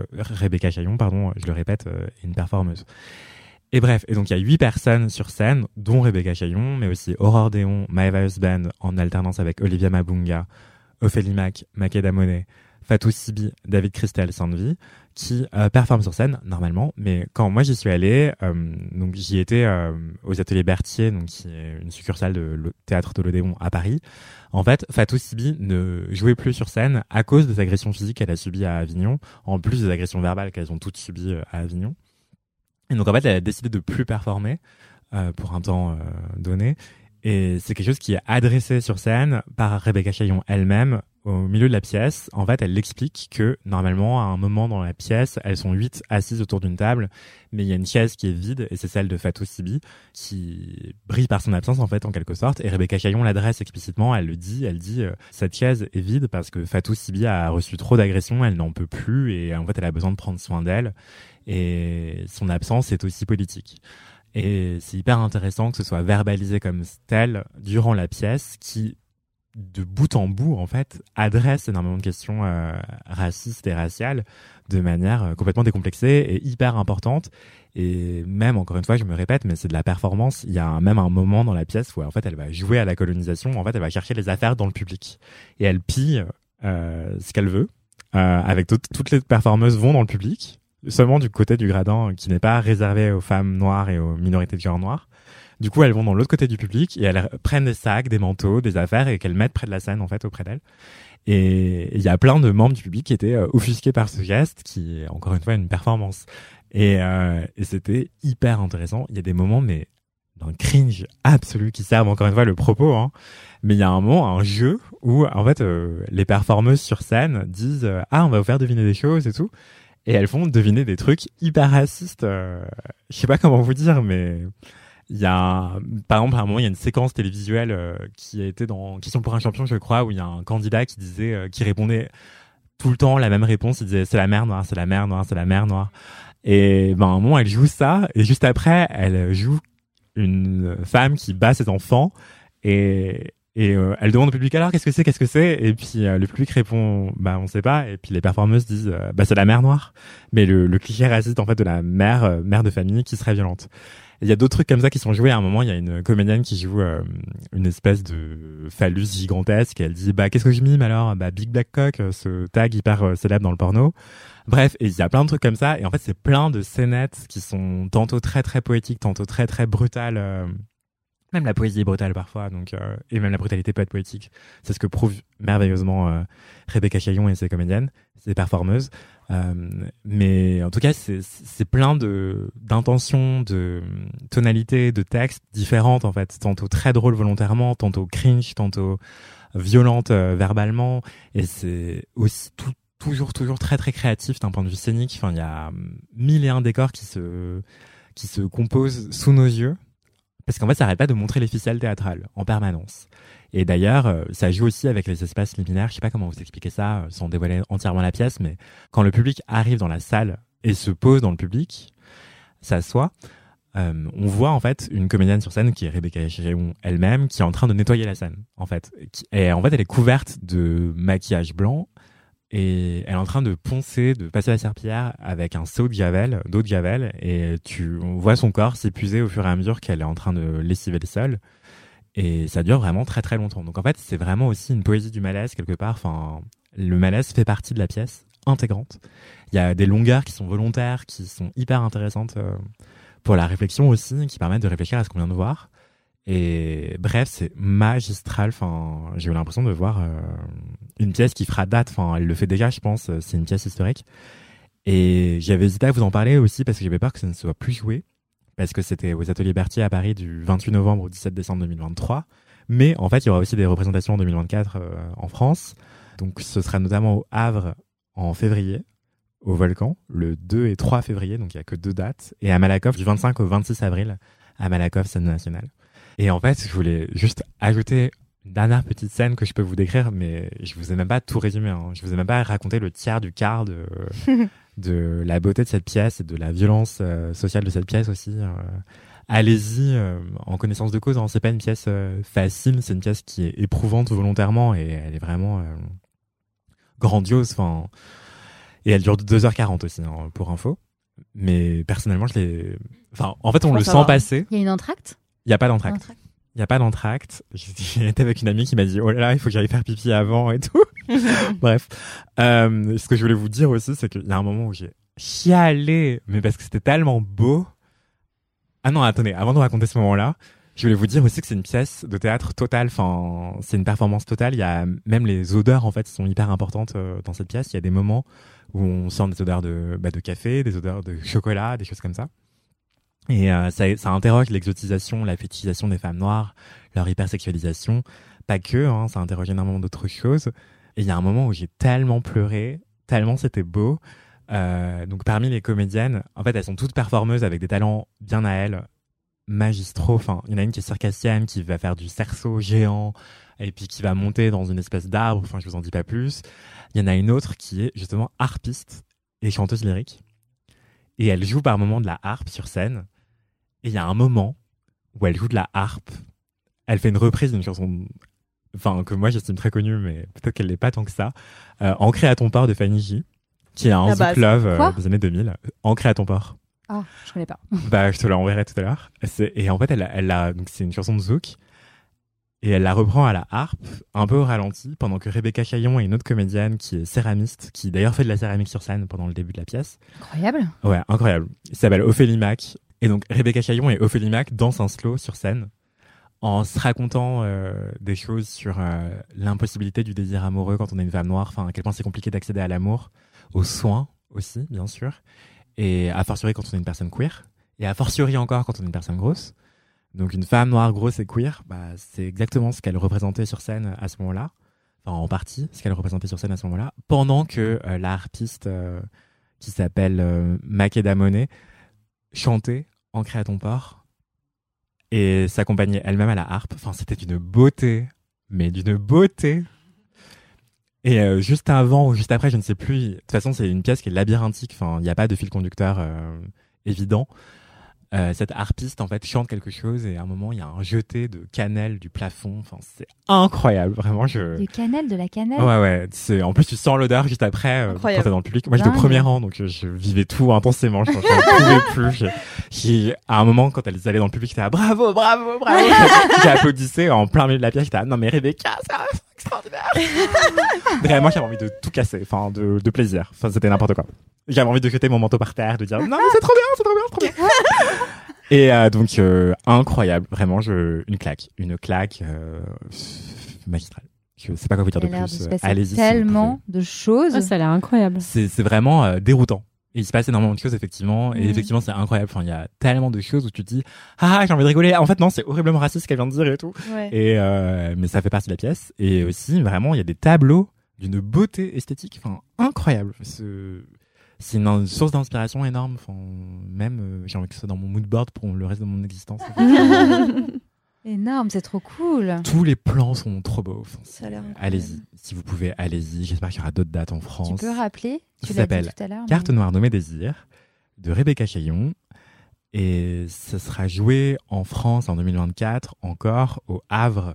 B: je le répète, est une performeuse. Et bref, et donc il y a 8 personnes sur scène, dont Rebecca Chaillon, mais aussi Aurore Déon, Maëva Husband, en alternance avec Olivia Mabunga, Ophélie Mac, Makeda Monet, Fatou Sibi, David Christel Sandvi, qui performent sur scène normalement. Mais quand moi j'y suis allée, donc j'y étais aux Ateliers Berthier, donc qui est une succursale de théâtre de l'Odéon à Paris. En fait, Fatou Sibi ne jouait plus sur scène à cause des agressions physiques qu'elle a subies à Avignon, en plus des agressions verbales qu'elles ont toutes subies à Avignon. Et donc en fait, elle a décidé de plus performer pour un temps donné. Et c'est quelque chose qui est adressé sur scène par Rebecca Chaillon elle-même au milieu de la pièce. En fait, elle explique que normalement, à un moment dans la pièce, elles sont 8 assises autour d'une table, mais il y a une chaise qui est vide, et c'est celle de Fatou Sibi, qui brille par son absence, en fait, en quelque sorte. Et Rebecca Chaillon l'adresse explicitement, elle dit, cette chaise est vide parce que Fatou Sibi a reçu trop d'agressions, elle n'en peut plus, et en fait, elle a besoin de prendre soin d'elle, et son absence est aussi politique. Et c'est hyper intéressant que ce soit verbalisé comme tel durant la pièce qui, de bout en bout, en fait, adresse énormément de questions racistes et raciales de manière complètement décomplexée et hyper importante. Et même, encore une fois, je me répète, mais c'est de la performance. Il y a même un moment dans la pièce où, en fait, elle va jouer à la colonisation. En fait, elle va chercher les affaires dans le public. Et elle pille ce qu'elle veut. Avec toutes les performeuses vont dans le public. Seulement du côté du gradin qui n'est pas réservé aux femmes noires et aux minorités de genre noire. Du coup, elles vont dans l'autre côté du public et elles prennent des sacs, des manteaux, des affaires et qu'elles mettent près de la scène, en fait, auprès d'elles. Et il y a plein de membres du public qui étaient offusqués par ce geste qui est, encore une fois, une performance. Et c'était hyper intéressant. Il y a des moments, mais d'un cringe absolu qui servent, encore une fois, le propos, hein. Mais il y a un moment, un jeu où, en fait, les performeuses sur scène disent « Ah, on va vous faire deviner des choses et tout ». Et elles font deviner des trucs hyper racistes. Je sais pas comment vous dire, mais il y a, par exemple, à un moment, il y a une séquence télévisuelle qui a été dans Question pour un champion, je crois, où il y a un candidat qui disait, qui répondait tout le temps la même réponse. Il disait c'est la mer Noire, c'est la mer Noire, c'est la mer Noire. Et à un moment, elle joue ça, et juste après, elle joue une femme qui bat ses enfants, et elle demande au public alors qu'est-ce que c'est, et puis le public répond on sait pas, et puis les performeuses disent c'est la mer Noire, mais le cliché raciste en fait de la mère de famille qui serait violente. Il y a d'autres trucs comme ça qui sont joués. À un moment, il y a une comédienne qui joue une espèce de phallus gigantesque, et elle dit qu'est-ce que je mime alors, Big Black Cock, ce tag hyper célèbre dans le porno. Bref, et il y a plein de trucs comme ça, et en fait c'est plein de scénettes qui sont tantôt très très poétiques, tantôt très très brutales. Même la poésie est brutale parfois, donc et même la brutalité peut être poétique. C'est ce que prouve merveilleusement Rebecca Chaillon et ses comédiennes, ses performeuses. Mais en tout cas, c'est plein d'intentions, de tonalités, de textes différentes en fait, tantôt très drôles volontairement, tantôt cringe, tantôt violentes verbalement, et c'est aussi toujours très très créatif d'un point de vue scénique. Enfin, il y a 1001 décors qui se composent sous nos yeux. Parce qu'en fait, ça arrête pas de montrer les ficelles théâtrales en permanence. Et d'ailleurs, ça joue aussi avec les espaces liminaires. Je sais pas comment vous expliquer ça sans dévoiler entièrement la pièce, mais quand le public arrive dans la salle et se pose dans le public, s'assoit, on voit en fait une comédienne sur scène qui est Rebecca Chaillon elle-même, qui est en train de nettoyer la scène, en fait. Et en fait, elle est couverte de maquillage blanc. Et elle est en train de poncer, de passer la serpillière avec un seau d'eau de javel, et on voit son corps s'épuiser au fur et à mesure qu'elle est en train de lessiver le sol. Et ça dure vraiment très très longtemps. Donc en fait, c'est vraiment aussi une poésie du malaise quelque part. Enfin, le malaise fait partie de la pièce, intégrante. Il y a des longueurs qui sont volontaires, qui sont hyper intéressantes pour la réflexion aussi, qui permettent de réfléchir à ce qu'on vient de voir. Et bref, c'est magistral. Enfin, j'ai eu l'impression de voir une pièce qui fera date. Enfin, elle le fait déjà, je pense. C'est une pièce historique. Et j'avais hésité à vous en parler aussi parce que j'avais peur que ça ne soit plus joué, parce que c'était aux Ateliers Berthier à Paris du 28 novembre au 17 décembre 2023. Mais en fait, il y aura aussi des représentations en 2024 en France. Donc, ce sera notamment au Havre en février, au Volcan, le 2 et 3 février. Donc, il n'y a que 2 dates. Et à Malakoff, du 25 au 26 avril, à Malakoff, scène nationale. Et en fait, je voulais juste ajouter une dernière petite scène que je peux vous décrire, mais je vous ai même pas tout résumé, hein. Je vous ai même pas raconté le tiers du quart de la beauté de cette pièce et de la violence sociale de cette pièce aussi. allez-y en connaissance de cause. Hein. C'est pas une pièce facile, c'est une pièce qui est éprouvante volontairement et elle est vraiment grandiose. Enfin, et elle dure 2h40 aussi, hein, pour info. Mais personnellement, en fait, on le sent passer.
C: Il y a une entracte ?
B: Il n'y a pas d'entracte. Il n'y a pas d'entracte. J'étais avec une amie qui m'a dit, oh là là, il faut que j'aille faire pipi avant et tout. Bref. Ce que je voulais vous dire aussi, c'est qu'il y a un moment où j'ai chialé, mais parce que c'était tellement beau. Ah non, attendez, avant de raconter ce moment-là, je voulais vous dire aussi que c'est une pièce de théâtre totale. Enfin, c'est une performance totale. Il y a même les odeurs, en fait, sont hyper importantes dans cette pièce. Il y a des moments où on sent des odeurs de café, des odeurs de chocolat, des choses comme ça. Et ça interroge l'exotisation, la fétichisation des femmes noires, leur hypersexualisation. Pas que, hein, ça interroge énormément d'autres choses. Et il y a un moment où j'ai tellement pleuré, tellement c'était beau. Donc parmi les comédiennes, en fait, elles sont toutes performeuses avec des talents bien à elles, magistraux. Enfin, il y en a une qui est circassienne, qui va faire du cerceau géant, et puis qui va monter dans une espèce d'arbre. Enfin, je vous en dis pas plus. Il y en a une autre qui est justement harpiste et chanteuse lyrique. Et elle joue par moments de la harpe sur scène. Et il y a un moment où elle joue de la harpe. Elle fait une reprise d'une chanson, que moi j'estime très connue, mais peut-être qu'elle l'est pas tant que ça. Ancré à ton port de Fanny J, qui est un zouk love des années 2000. Ancré à ton port.
C: Ah, je connais pas.
B: Je te l'enverrai tout à l'heure. Et en fait, donc c'est une chanson de zouk. Et elle la reprend à la harpe, un peu au ralenti, pendant que Rebecca Chaillon est une autre comédienne qui est céramiste, qui d'ailleurs fait de la céramique sur scène pendant le début de la pièce.
C: Incroyable.
B: Ouais, incroyable. Il s'appelle Ophélie Mac. Et donc, Rebecca Chaillon et Ophélie Mac dansent un slow sur scène, en se racontant des choses sur l'impossibilité du désir amoureux quand on est une femme noire, enfin, à quel point c'est compliqué d'accéder à l'amour, aux soins aussi, bien sûr, et a fortiori quand on est une personne queer, et a fortiori encore quand on est une personne grosse. Donc une femme noire, grosse et queer, c'est exactement ce qu'elle représentait sur scène à ce moment-là, enfin en partie ce qu'elle représentait sur scène à ce moment-là, pendant que la harpiste qui s'appelle Makeda Monet chantait Ancré à ton port et s'accompagnait elle-même à la harpe. Enfin, c'était d'une beauté, mais d'une beauté. Et juste avant ou juste après, je ne sais plus. De toute façon, c'est une pièce qui est labyrinthique. Enfin, il n'y a pas de fil conducteur évident. Cette harpiste en fait chante quelque chose et à un moment il y a un jeté de cannelle du plafond. Enfin, c'est incroyable, vraiment.
C: Du cannelle, de la cannelle.
B: Ouais. En plus tu sens l'odeur juste après quand t'es dans le public. Moi j'étais au premier rang donc je vivais tout intensément. Je ne pouvais plus. À un moment quand elles allaient dans le public, j'étais là, bravo. J'ai applaudissé en plein milieu de la pièce. J'étais là, non mais Rebecca, c'est extraordinaire. Vraiment j'avais envie de tout casser, enfin de plaisir. Enfin c'était n'importe quoi. J'avais envie de jeter mon manteau par terre, de dire non mais c'est trop bien. Et donc incroyable, vraiment une claque magistrale. Je sais pas quoi vous dire de plus. Allez-y.
C: Tellement de choses.
E: Ça a l'air incroyable.
B: C'est vraiment déroutant. Et il se passe énormément de choses effectivement, et effectivement c'est incroyable. Enfin il y a tellement de choses où tu te dis j'ai envie de rigoler. En fait non, c'est horriblement raciste ce qu'elle vient de dire et tout.
D: Ouais.
B: Et mais ça fait partie de la pièce. Et aussi vraiment il y a des tableaux d'une beauté esthétique, enfin incroyable. C'est une source d'inspiration énorme. Enfin, même, j'ai envie que ce soit dans mon mood board pour le reste de mon existence.
C: Énorme, c'est trop cool.
B: Tous les plans sont trop beaux. Enfin,
D: Ça a l'air incroyable.
B: allez-y, si vous pouvez, allez-y. J'espère qu'il y aura d'autres dates en France.
C: Tu peux rappeler ? Tu
B: Ça
C: l'as dit
B: s'appelle
C: tout à l'heure.
B: Carte noire nommée Désir de Rebecca Chaillon. Et ça sera joué en France en 2024, encore au Havre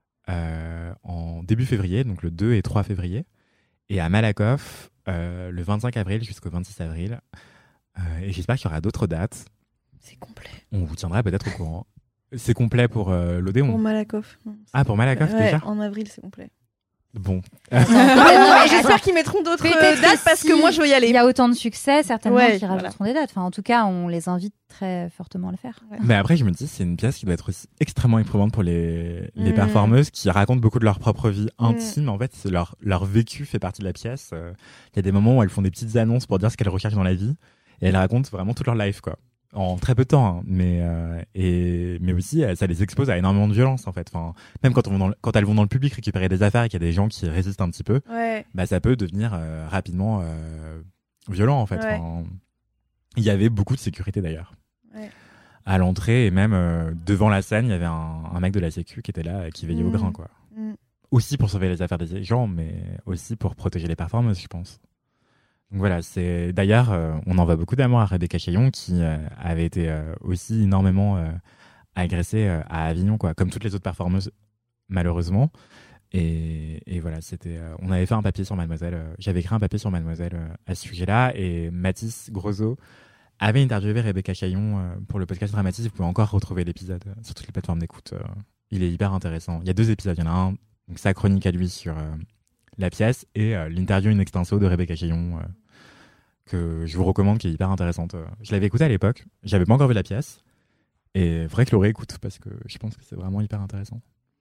B: en début février, donc le 2 et 3 février. Et à Malakoff, le 25 avril jusqu'au 26 avril. Et j'espère qu'il y aura d'autres dates.
D: C'est complet.
B: On vous tiendra peut-être au courant. C'est complet pour l'Odéon.
D: Pour Malakoff.
B: Pour Malakoff déjà.
D: En avril, c'est complet.
B: Bon.
D: J'espère qu'ils mettront d'autres dates parce que moi je veux y aller.
C: Il y a autant de succès, certainement,
D: Ouais,
C: qu'ils rajouteront des dates. Enfin, en tout cas, on les invite très fortement à le faire.
D: Ouais.
B: Mais après, je me dis, c'est une pièce qui doit être aussi extrêmement éprouvante pour les performeuses qui racontent beaucoup de leur propre vie intime. En fait, leur vécu fait partie de la pièce. Il y a des moments où elles font des petites annonces pour dire ce qu'elles recherchent dans la vie. Et elles racontent vraiment toute leur life, quoi. En très peu de temps, hein. Mais aussi ça les expose à énormément de violence en fait. Enfin, même quand elles vont dans le public récupérer des affaires et qu'il y a des gens qui résistent un petit peu, ça peut devenir rapidement violent en fait.
D: Ouais.
B: Enfin, il y avait beaucoup de sécurité d'ailleurs.
D: Ouais.
B: À l'entrée et même devant la scène, il y avait un mec de la sécu qui était là qui veillait au grain quoi. Aussi pour sauver les affaires des gens, mais aussi pour protéger les performeuses, je pense. Donc voilà, c'est d'ailleurs, on envoie beaucoup d'amour à Rebecca Chaillon qui avait été aussi énormément agressée à Avignon, quoi, comme toutes les autres performeuses, malheureusement. Et voilà, c'était. On avait fait un papier sur Mademoiselle. J'avais écrit un papier sur Mademoiselle à ce sujet-là, et Mathis Grosso avait interviewé Rebecca Chaillon pour le podcast Dramatis. Vous pouvez encore retrouver l'épisode sur toutes les plateformes d'écoute. Il est hyper intéressant. Il y a 2 épisodes. Il y en a un, donc sa chronique à lui sur la pièce, et l'interview in extenso de Rebecca Chaillon que je vous recommande, qui est hyper intéressante. Je l'avais écoutée à l'époque. J'avais pas encore vu la pièce, et vrai que je le réécoute parce que je pense que c'est vraiment hyper intéressant.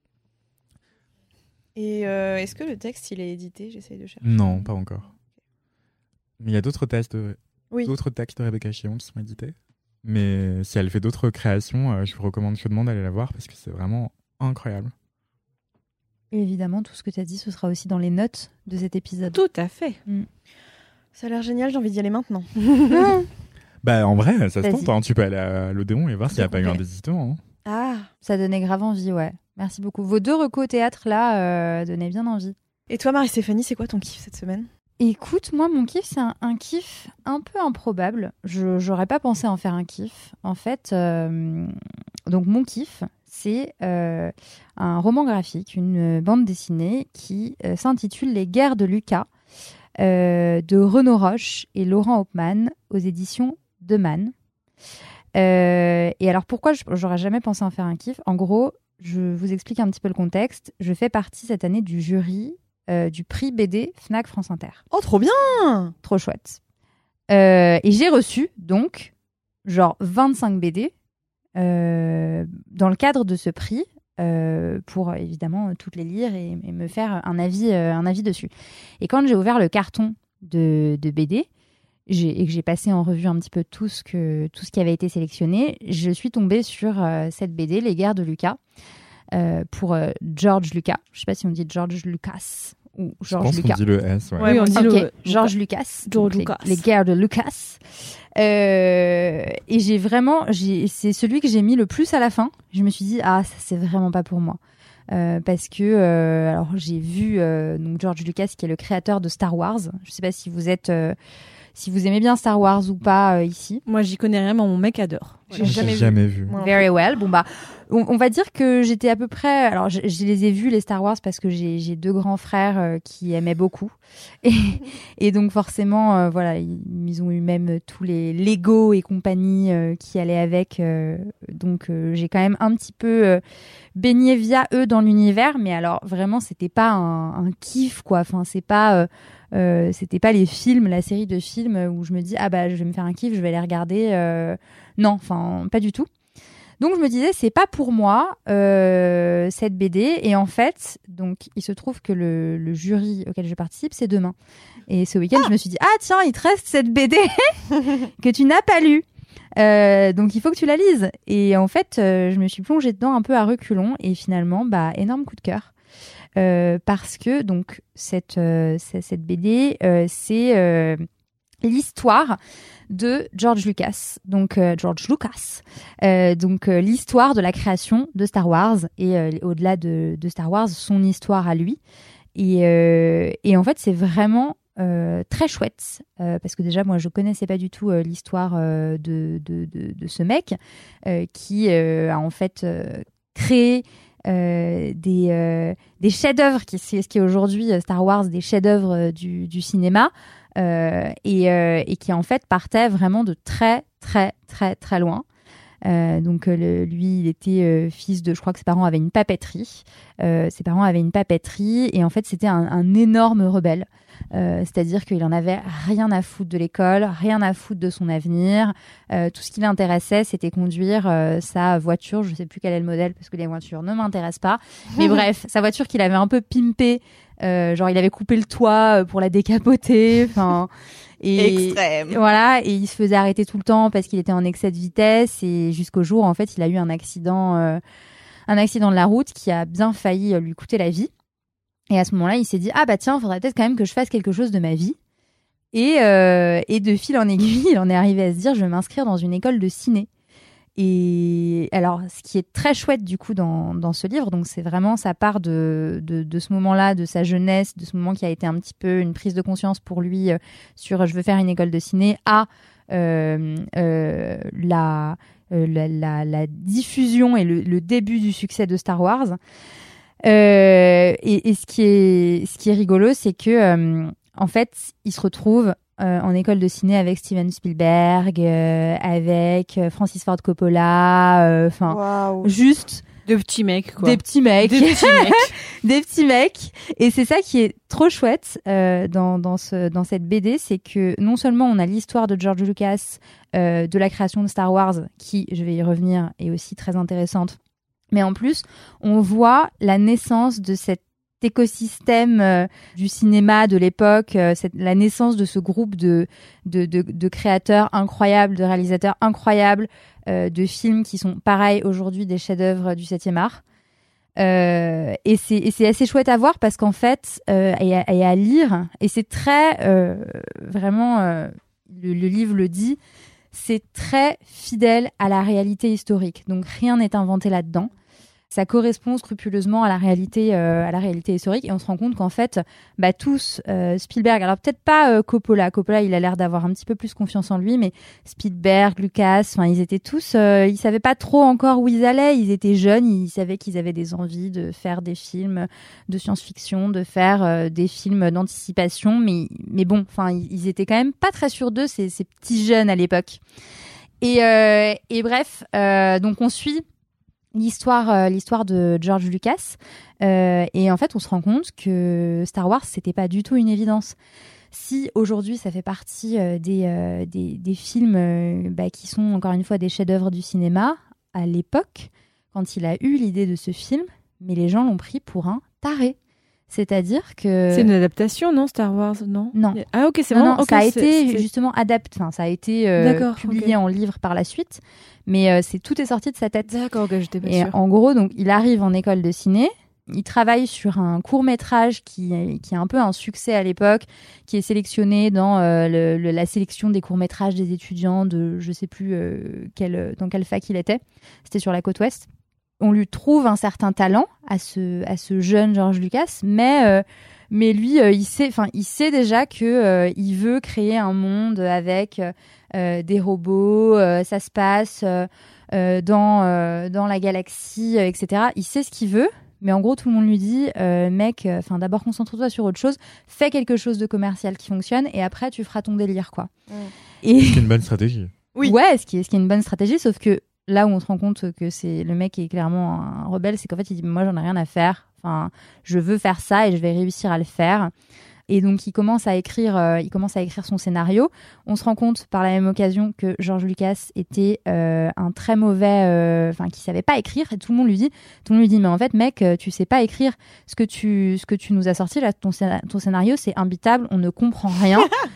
D: Et est-ce que le texte, il est édité? J'essaye de chercher.
B: Non, pas encore. Mais il y a d'autres textes de Rebecca Chaillon qui sont édités. Mais si elle fait d'autres créations, je vous recommande chaudement d'aller la voir parce que c'est vraiment incroyable.
C: Et évidemment, tout ce que tu as dit, ce sera aussi dans les notes de cet épisode.
E: Tout à fait.
D: Ça a l'air génial, j'ai envie d'y aller maintenant.
B: Bah, en vrai, ça se
C: Vas-y.
B: tente. Hein. Tu peux aller à l'Odéon et voir s'il n'y a pas eu un désistement. Hein.
D: Ah.
C: Ça donnait grave envie, ouais. Merci beaucoup. Vos 2 recos au théâtre, là, donnaient bien envie.
D: Et toi, Marie-Stéphanie, c'est quoi ton kiff cette semaine?
C: Écoute, moi, mon kiff, c'est un kiff un peu improbable. J'aurais pas pensé en faire un kiff. En fait, donc mon kiff, c'est un roman graphique, une bande dessinée qui s'intitule Les Guerres de Lucas, de Renaud Roche et Laurent Hauptmann, aux éditions de Man. Et alors, pourquoi j'aurais jamais pensé en faire un kiff? En gros, je vous explique un petit peu le contexte. Je fais partie cette année du jury du prix BD Fnac France Inter.
D: Oh, trop bien!
C: Trop chouette. Et j'ai reçu, donc, genre 25 BD dans le cadre de ce prix pour, évidemment, toutes les lire et me faire un avis dessus. Et quand j'ai ouvert le carton de BD et que j'ai passé en revue un petit peu tout ce qui avait été sélectionné, je suis tombée sur cette BD, Les Guerres de Lucas, pour George Lucas. Je ne sais pas si on dit George Lucas ou George
B: Je pense
C: Lucas.
B: qu'on dit le S. Ouais.
E: Oui, on dit
C: Ok, George Lucas.
E: George
C: Donc,
E: Lucas.
C: Les Guerres de Lucas. Et c'est celui que j'ai mis le plus à la fin. Je me suis dit, ça c'est vraiment pas pour moi. Parce que alors j'ai vu donc George Lucas, qui est le créateur de Star Wars. Je sais pas si vous aimez bien Star Wars ou pas ici.
E: Moi, j'y connais rien, mais mon mec adore.
D: J'ai
B: J'ai
D: jamais
B: vu.
D: Moi non
C: Very well. Bon bah, on va dire que j'étais à peu près. Alors, je les ai vus les Star Wars parce que j'ai 2 grands frères qui aimaient beaucoup, et donc forcément, voilà, ils ont eu même tous les Lego et compagnie qui allaient avec. Donc, j'ai quand même un petit peu baigné via eux dans l'univers, mais alors vraiment, c'était pas un kiff, quoi. Enfin, c'est pas. C'était pas les films, la série de films où je me dis je vais me faire un kiff, je vais les regarder. Non, enfin pas du tout. Donc je me disais c'est pas pour moi cette BD, et en fait donc il se trouve que le jury auquel je participe c'est demain, et ce week-end je me suis dit tiens, il te reste cette BD que tu n'as pas lue. Donc il faut que tu la lises, et en fait je me suis plongée dedans un peu à reculons, et finalement énorme coup de cœur. Parce que donc cette BD c'est l'histoire de George Lucas, donc l'histoire de la création de Star Wars, et au-delà de Star Wars, son histoire à lui, et en fait c'est vraiment très chouette, parce que déjà moi je connaissais pas du tout l'histoire de ce mec qui a en fait créé des chefs-d'œuvre, ce qui est aujourd'hui Star Wars, des chefs-d'œuvre du cinéma, et qui en fait partait vraiment de très très très très loin. Donc lui il était fils de, je crois que ses parents avaient une papeterie, et en fait c'était un énorme rebelle. C'est-à-dire qu'il en avait rien à foutre de l'école, rien à foutre de son avenir. Tout ce qui l'intéressait, c'était conduire sa voiture. Je sais plus quel est le modèle parce que les voitures ne m'intéressent pas. Mais bref, sa voiture qu'il avait un peu pimpée. Genre, il avait coupé le toit pour la décapoter. Enfin,
D: Extrême.
C: Voilà, et il se faisait arrêter tout le temps parce qu'il était en excès de vitesse. Et jusqu'au jour, en fait, il a eu un accident de la route qui a bien failli lui coûter la vie. Et à ce moment-là, il s'est dit tiens, faudrait peut-être quand même que je fasse quelque chose de ma vie. Et de fil en aiguille, il en est arrivé à se dire je vais m'inscrire dans une école de ciné. Et alors, ce qui est très chouette du coup dans ce livre, donc c'est vraiment, ça part de ce moment-là, de sa jeunesse, de ce moment qui a été un petit peu une prise de conscience pour lui sur je veux faire une école de ciné, à la diffusion et le début du succès de Star Wars. Et ce qui est rigolo, c'est que en fait, il se retrouve en école de ciné avec Steven Spielberg, avec Francis Ford Coppola, juste
E: de petits mecs, quoi.
C: Des petits mecs. Des petits mecs. Et c'est ça qui est trop chouette dans cette BD, c'est que non seulement on a l'histoire de George Lucas, de la création de Star Wars, qui, je vais y revenir, est aussi très intéressante, mais en plus, on voit la naissance de cet écosystème du cinéma de l'époque, la naissance de ce groupe de créateurs incroyables, de réalisateurs incroyables, de films qui sont pareil aujourd'hui des chefs-d'œuvre du 7e art. Et c'est assez chouette à voir parce qu'en fait, et à lire, et c'est très vraiment, le livre le dit, c'est très fidèle à la réalité historique. Donc rien n'est inventé là-dedans. Ça correspond scrupuleusement à la réalité historique, et on se rend compte qu'en fait, tous, Spielberg, alors peut-être pas Coppola, il a l'air d'avoir un petit peu plus confiance en lui, mais Spielberg, Lucas, ils étaient tous, ils savaient pas trop encore où ils allaient, ils étaient jeunes, ils savaient qu'ils avaient des envies de faire des films de science-fiction, de faire des films d'anticipation, mais bon, ils étaient quand même pas très sûrs d'eux, ces petits jeunes à l'époque. Et bref, donc on suit l'histoire de George Lucas, et en fait on se rend compte que Star Wars c'était pas du tout une évidence. Si aujourd'hui ça fait partie des films qui sont encore une fois des chefs-d'œuvre du cinéma, à l'époque quand il a eu l'idée de ce film, mais les gens l'ont pris pour un taré. C'est-à-dire que...
E: C'est une adaptation, non, Star Wars, non?
C: Non.
E: Ah, ok, c'est vraiment...
C: Non, ça a été justement adapté, ça a été publié en livre par la suite, mais tout est sorti de sa tête.
E: D'accord, ok, j'étais pas
C: sûre. Et en gros, donc, il arrive en école de ciné, il travaille sur un court-métrage qui est un peu un succès à l'époque, qui est sélectionné dans la sélection des courts-métrages des étudiants de, je sais plus dans quelle fac il était, c'était sur la côte ouest. On lui trouve un certain talent à ce jeune George Lucas, mais lui, il sait déjà que il veut créer un monde avec des robots, ça se passe dans la galaxie, etc. Il sait ce qu'il veut, mais en gros, tout le monde lui dit, mec, d'abord concentre-toi sur autre chose, fais quelque chose de commercial qui fonctionne, et après tu feras ton délire, quoi. Et...
B: Ce qui est une bonne stratégie.
C: Oui. Ouais, ce qui est une bonne stratégie, sauf que là où on se rend compte que c'est le mec qui est clairement un rebelle, c'est qu'en fait il dit moi j'en ai rien à faire, je veux faire ça et je vais réussir à le faire. Et donc il commence à écrire son scénario. On se rend compte par la même occasion que George Lucas était un très mauvais, qui savait pas écrire, et tout le monde lui dit mais en fait mec, tu sais pas écrire, ce que tu nous as sorti là, ton scénario c'est imbitable, on ne comprend rien.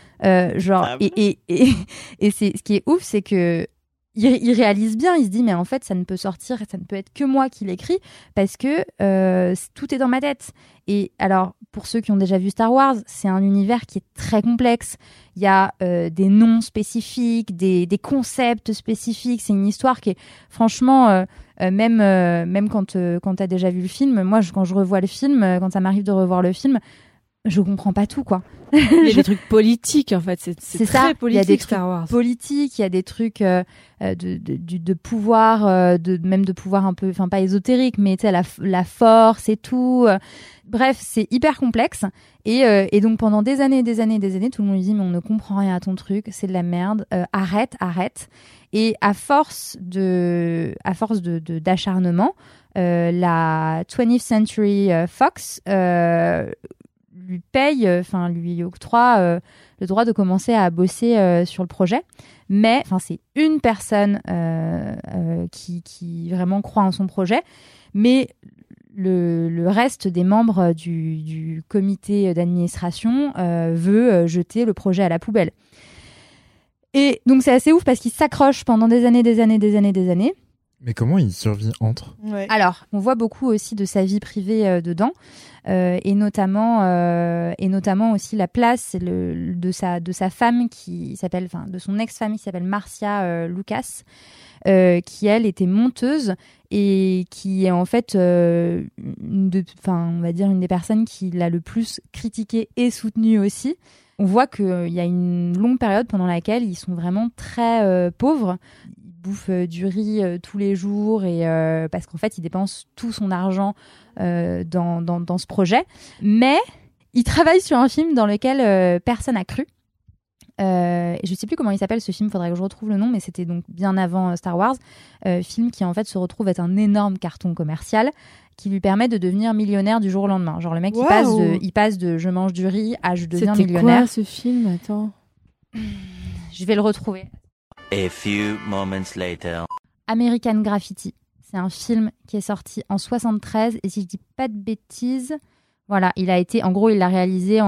C: Et c'est ce qui est ouf, c'est que il réalise bien, il se dit mais en fait ça ne peut sortir, ça ne peut être que moi qui l'écris parce que tout est dans ma tête. Et alors pour ceux qui ont déjà vu Star Wars, c'est un univers qui est très complexe. Il y a des noms spécifiques, des concepts spécifiques. C'est une histoire qui est franchement même quand t'as déjà vu le film. Moi quand je revois le film, quand ça m'arrive de revoir le film, je comprends pas tout, quoi.
E: Il y a des trucs politiques, en fait. C'est très
C: ça.
E: politique,
C: il y a des
E: Star Wars.
C: Trucs politiques, il y a des trucs de pouvoir, même de pouvoir un peu, pas ésotérique, mais tu sais, la force et tout. Bref, c'est hyper complexe. Et donc, pendant des années, tout le monde lui dit, mais on ne comprend rien à ton truc, c'est de la merde, arrête. Et à force d'acharnement, la 20th Century Fox, lui octroie le droit de commencer à bosser sur le projet, mais c'est une personne qui vraiment croit en son projet, mais le reste des membres du comité d'administration veut jeter le projet à la poubelle. Et donc c'est assez ouf parce qu'il s'accroche pendant des années.
B: Mais comment il survit entre?
D: Ouais.
C: Alors, on voit beaucoup aussi de sa vie privée dedans, et notamment aussi la place de sa femme de son ex-femme qui s'appelle Marcia Lucas, qui elle était monteuse et qui est en fait on va dire une des personnes qui l'a le plus critiqué et soutenu aussi. On voit qu'il y a une longue période pendant laquelle ils sont vraiment très pauvres. Ils bouffent du riz tous les jours et parce qu'en fait, il dépense tout son argent dans ce projet. Mais il travaille sur un film dans lequel personne n'a cru. Je ne sais plus comment il s'appelle ce film, faudrait que je retrouve le nom, mais c'était donc bien avant Star Wars. Film qui en fait se retrouve être un énorme carton commercial qui lui permet de devenir millionnaire du jour au lendemain. Genre le mec, il passe de je mange du riz à je deviens millionnaire.
E: C'était quoi ce film? Attends.
C: Je vais le retrouver.
F: A few moments later.
C: American Graffiti. C'est un film qui est sorti en 73 et si je dis pas de bêtises, voilà, il l'a réalisé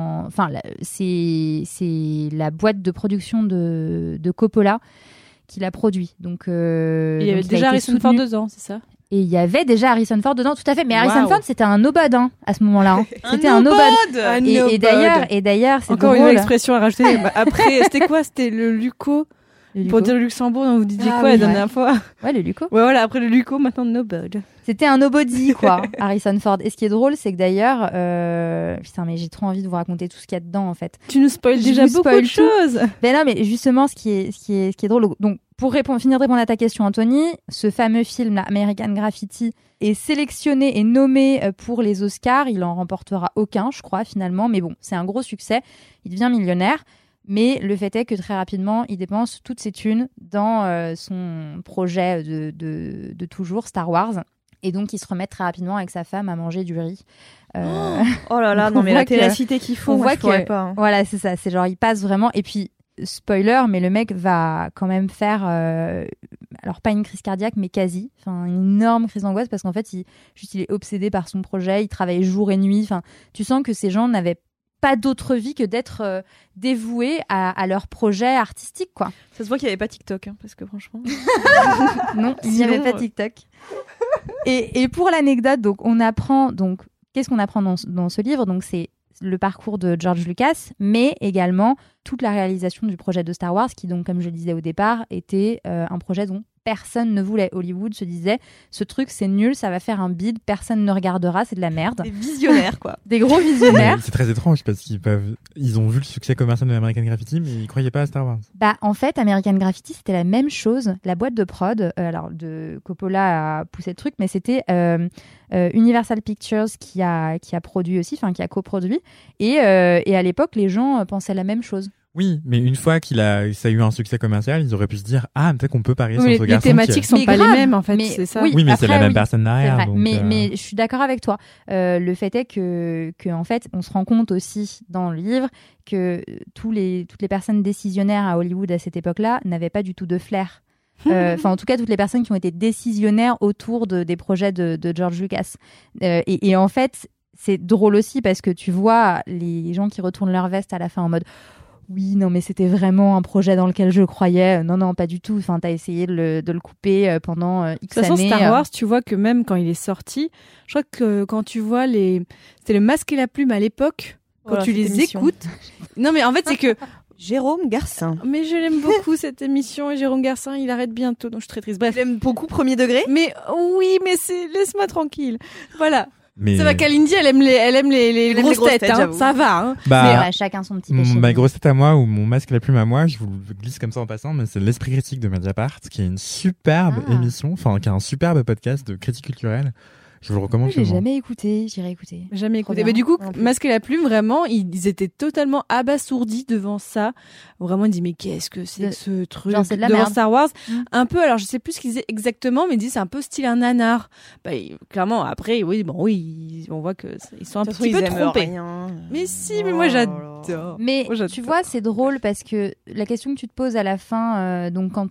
C: c'est la boîte de production de Coppola qui l'a produit. Donc
E: il y avait déjà Harrison Ford dedans, c'est ça?
C: Et il y avait déjà Harrison Ford dedans, tout à fait. Mais Harrison
E: Wow.
C: Ford, c'était un nobody à ce moment-là. Hein. C'était un
D: nobody.
C: nobody. Et d'ailleurs, c'est
E: encore
C: drôle.
E: une expression à rajouter. Après, c'était quoi? C'était le Luco. Pour dire le Luxembourg, vous disiez quoi la dernière fois?
C: Ouais, le Luco.
E: Ouais, voilà, après le Luco, maintenant nobody.
C: C'était un nobody, quoi, Harrison Ford. Et ce qui est drôle, c'est que d'ailleurs, putain, mais j'ai trop envie de vous raconter tout ce qu'il y a dedans, en fait.
E: Tu nous spoil
C: Je
E: déjà
C: vous
E: beaucoup
C: spoil
E: de
C: tout.
E: choses.
C: Ben non, mais justement, ce qui est drôle. Donc, pour finir de répondre à ta question, Anthony, ce fameux film, là, American Graffiti, est sélectionné et nommé pour les Oscars. Il en remportera aucun, je crois, finalement. Mais bon, c'est un gros succès. Il devient millionnaire. Mais le fait est que très rapidement, il dépense toutes ses thunes dans son projet de toujours, Star Wars. Et donc, il se remet très rapidement avec sa femme à manger du riz.
D: Oh là là,
C: donc
D: non
C: on
D: mais
C: voit
D: la
C: que-
D: ténacité qu'il faut,
C: on
D: moi,
C: voit
D: je pourrais
C: que-
D: pas. Hein.
C: Voilà, c'est ça. C'est genre, il passe vraiment. Et puis, spoiler, mais le mec va quand même faire, alors pas une crise cardiaque, mais quasi. Enfin, une énorme crise d'angoisse parce qu'en fait, il est obsédé par son projet. Il travaille jour et nuit. Enfin, tu sens que ces gens n'avaient pas d'autre vie que d'être dévoués à leur projet artistique, quoi.
D: Ça se voit qu'il n'y avait pas TikTok, hein, parce que franchement.
C: Non, il n'y avait
D: Sinon,
C: pas TikTok. Et pour l'anecdote, donc qu'est-ce qu'on apprend dans ce livre? Donc c'est le parcours de George Lucas, mais également toute la réalisation du projet de Star Wars, qui donc, comme je le disais au départ, était un projet dont personne ne voulait. Hollywood se disait, ce truc c'est nul, ça va faire un bide, personne ne regardera, c'est de la merde.
D: Des visionnaires, quoi.
C: Des gros
B: Mais
C: visionnaires.
B: c'est très étrange parce ils ont vu le succès commercial de American Graffiti, mais ils croyaient pas à Star Wars.
C: Bah, en fait, American Graffiti, c'était la même chose. La boîte de prod, alors de Coppola a poussé le truc, mais c'était Universal Pictures qui a produit aussi, enfin qui a coproduit. Et à l'époque, les gens pensaient la même chose.
B: Oui, mais une fois ça a eu un succès commercial, ils auraient pu se dire peut-être qu'on peut parier sur
E: Oui,
B: ce
E: les
B: garçon.
E: thématiques sont
C: Mais
E: pas
C: grave,
E: les mêmes, en fait,
C: mais
E: c'est ça.
C: oui.
B: Oui, mais c'est la
C: Après,
B: même
C: oui,
B: personne
C: C'est
B: derrière.
C: vrai.
B: Donc,
C: Mais je suis d'accord avec toi. Le fait est que en fait, on se rend compte aussi dans le livre que toutes les personnes décisionnaires à Hollywood à cette époque-là n'avaient pas du tout de flair. Enfin, en tout cas, toutes les personnes qui ont été décisionnaires autour des projets de George Lucas. Et en fait, c'est drôle aussi parce que tu vois les gens qui retournent leur veste à la fin en mode oui, non, mais c'était vraiment un projet dans lequel je croyais. Non, pas du tout. Enfin, t'as essayé de le couper pendant X
E: De toute façon,
C: années.
E: Star Wars, tu vois que même quand il est sorti, je crois que quand tu vois c'était le Masque et la Plume à l'époque, quand
D: Voilà,
E: tu
D: cette
E: les
D: émission.
E: écoutes. Non, mais en fait, c'est que
D: Jérôme Garcin.
E: mais je l'aime beaucoup cette émission et Jérôme Garcin, il arrête bientôt, donc je suis très triste. Bref.
D: J'aime beaucoup Premier Degré.
E: Mais oui, mais laisse-moi tranquille. Voilà.
B: mais
E: Ça va, Kalindi, elle aime les grosses
D: grosses
E: têtes,
D: têtes,
E: hein.
D: j'avoue.
E: Ça va, hein.
C: Mais
B: bah,
C: ouais, chacun son petit péché.
B: ma grosse tête à moi ou mon masque à la plume à moi, je vous le glisse comme ça en passant, mais c'est l'Esprit Critique de Mediapart, qui est une superbe émission, enfin qui est un superbe podcast de critique culturelle. Je vous le recommande.
C: J'ai
B: chaudement.
C: jamais écouté, j'irai écouter.
E: Jamais
C: Trop
E: écouté.
C: bien.
E: Mais du coup,
D: En plus.
E: Masque et la Plume, vraiment, ils étaient totalement abasourdis devant ça. Vraiment, ils disent, mais qu'est-ce que c'est que ce truc
C: Genre, c'est de la
E: devant
C: merde.
E: Star Wars.
C: Mm.
E: Un peu, alors je sais plus ce qu'ils disaient exactement, mais ils disent c'est un peu style un nanar. Bah, clairement, après, oui, on voit que ils sont un
D: De toute façon,
E: petit peu
D: ils aiment
E: trompés.
D: rien.
E: Mais si, mais moi
D: Oh là
E: j'adore.
C: Mais
E: Moi, j'adore.
C: tu vois, c'est drôle parce que la question que tu te poses à la fin,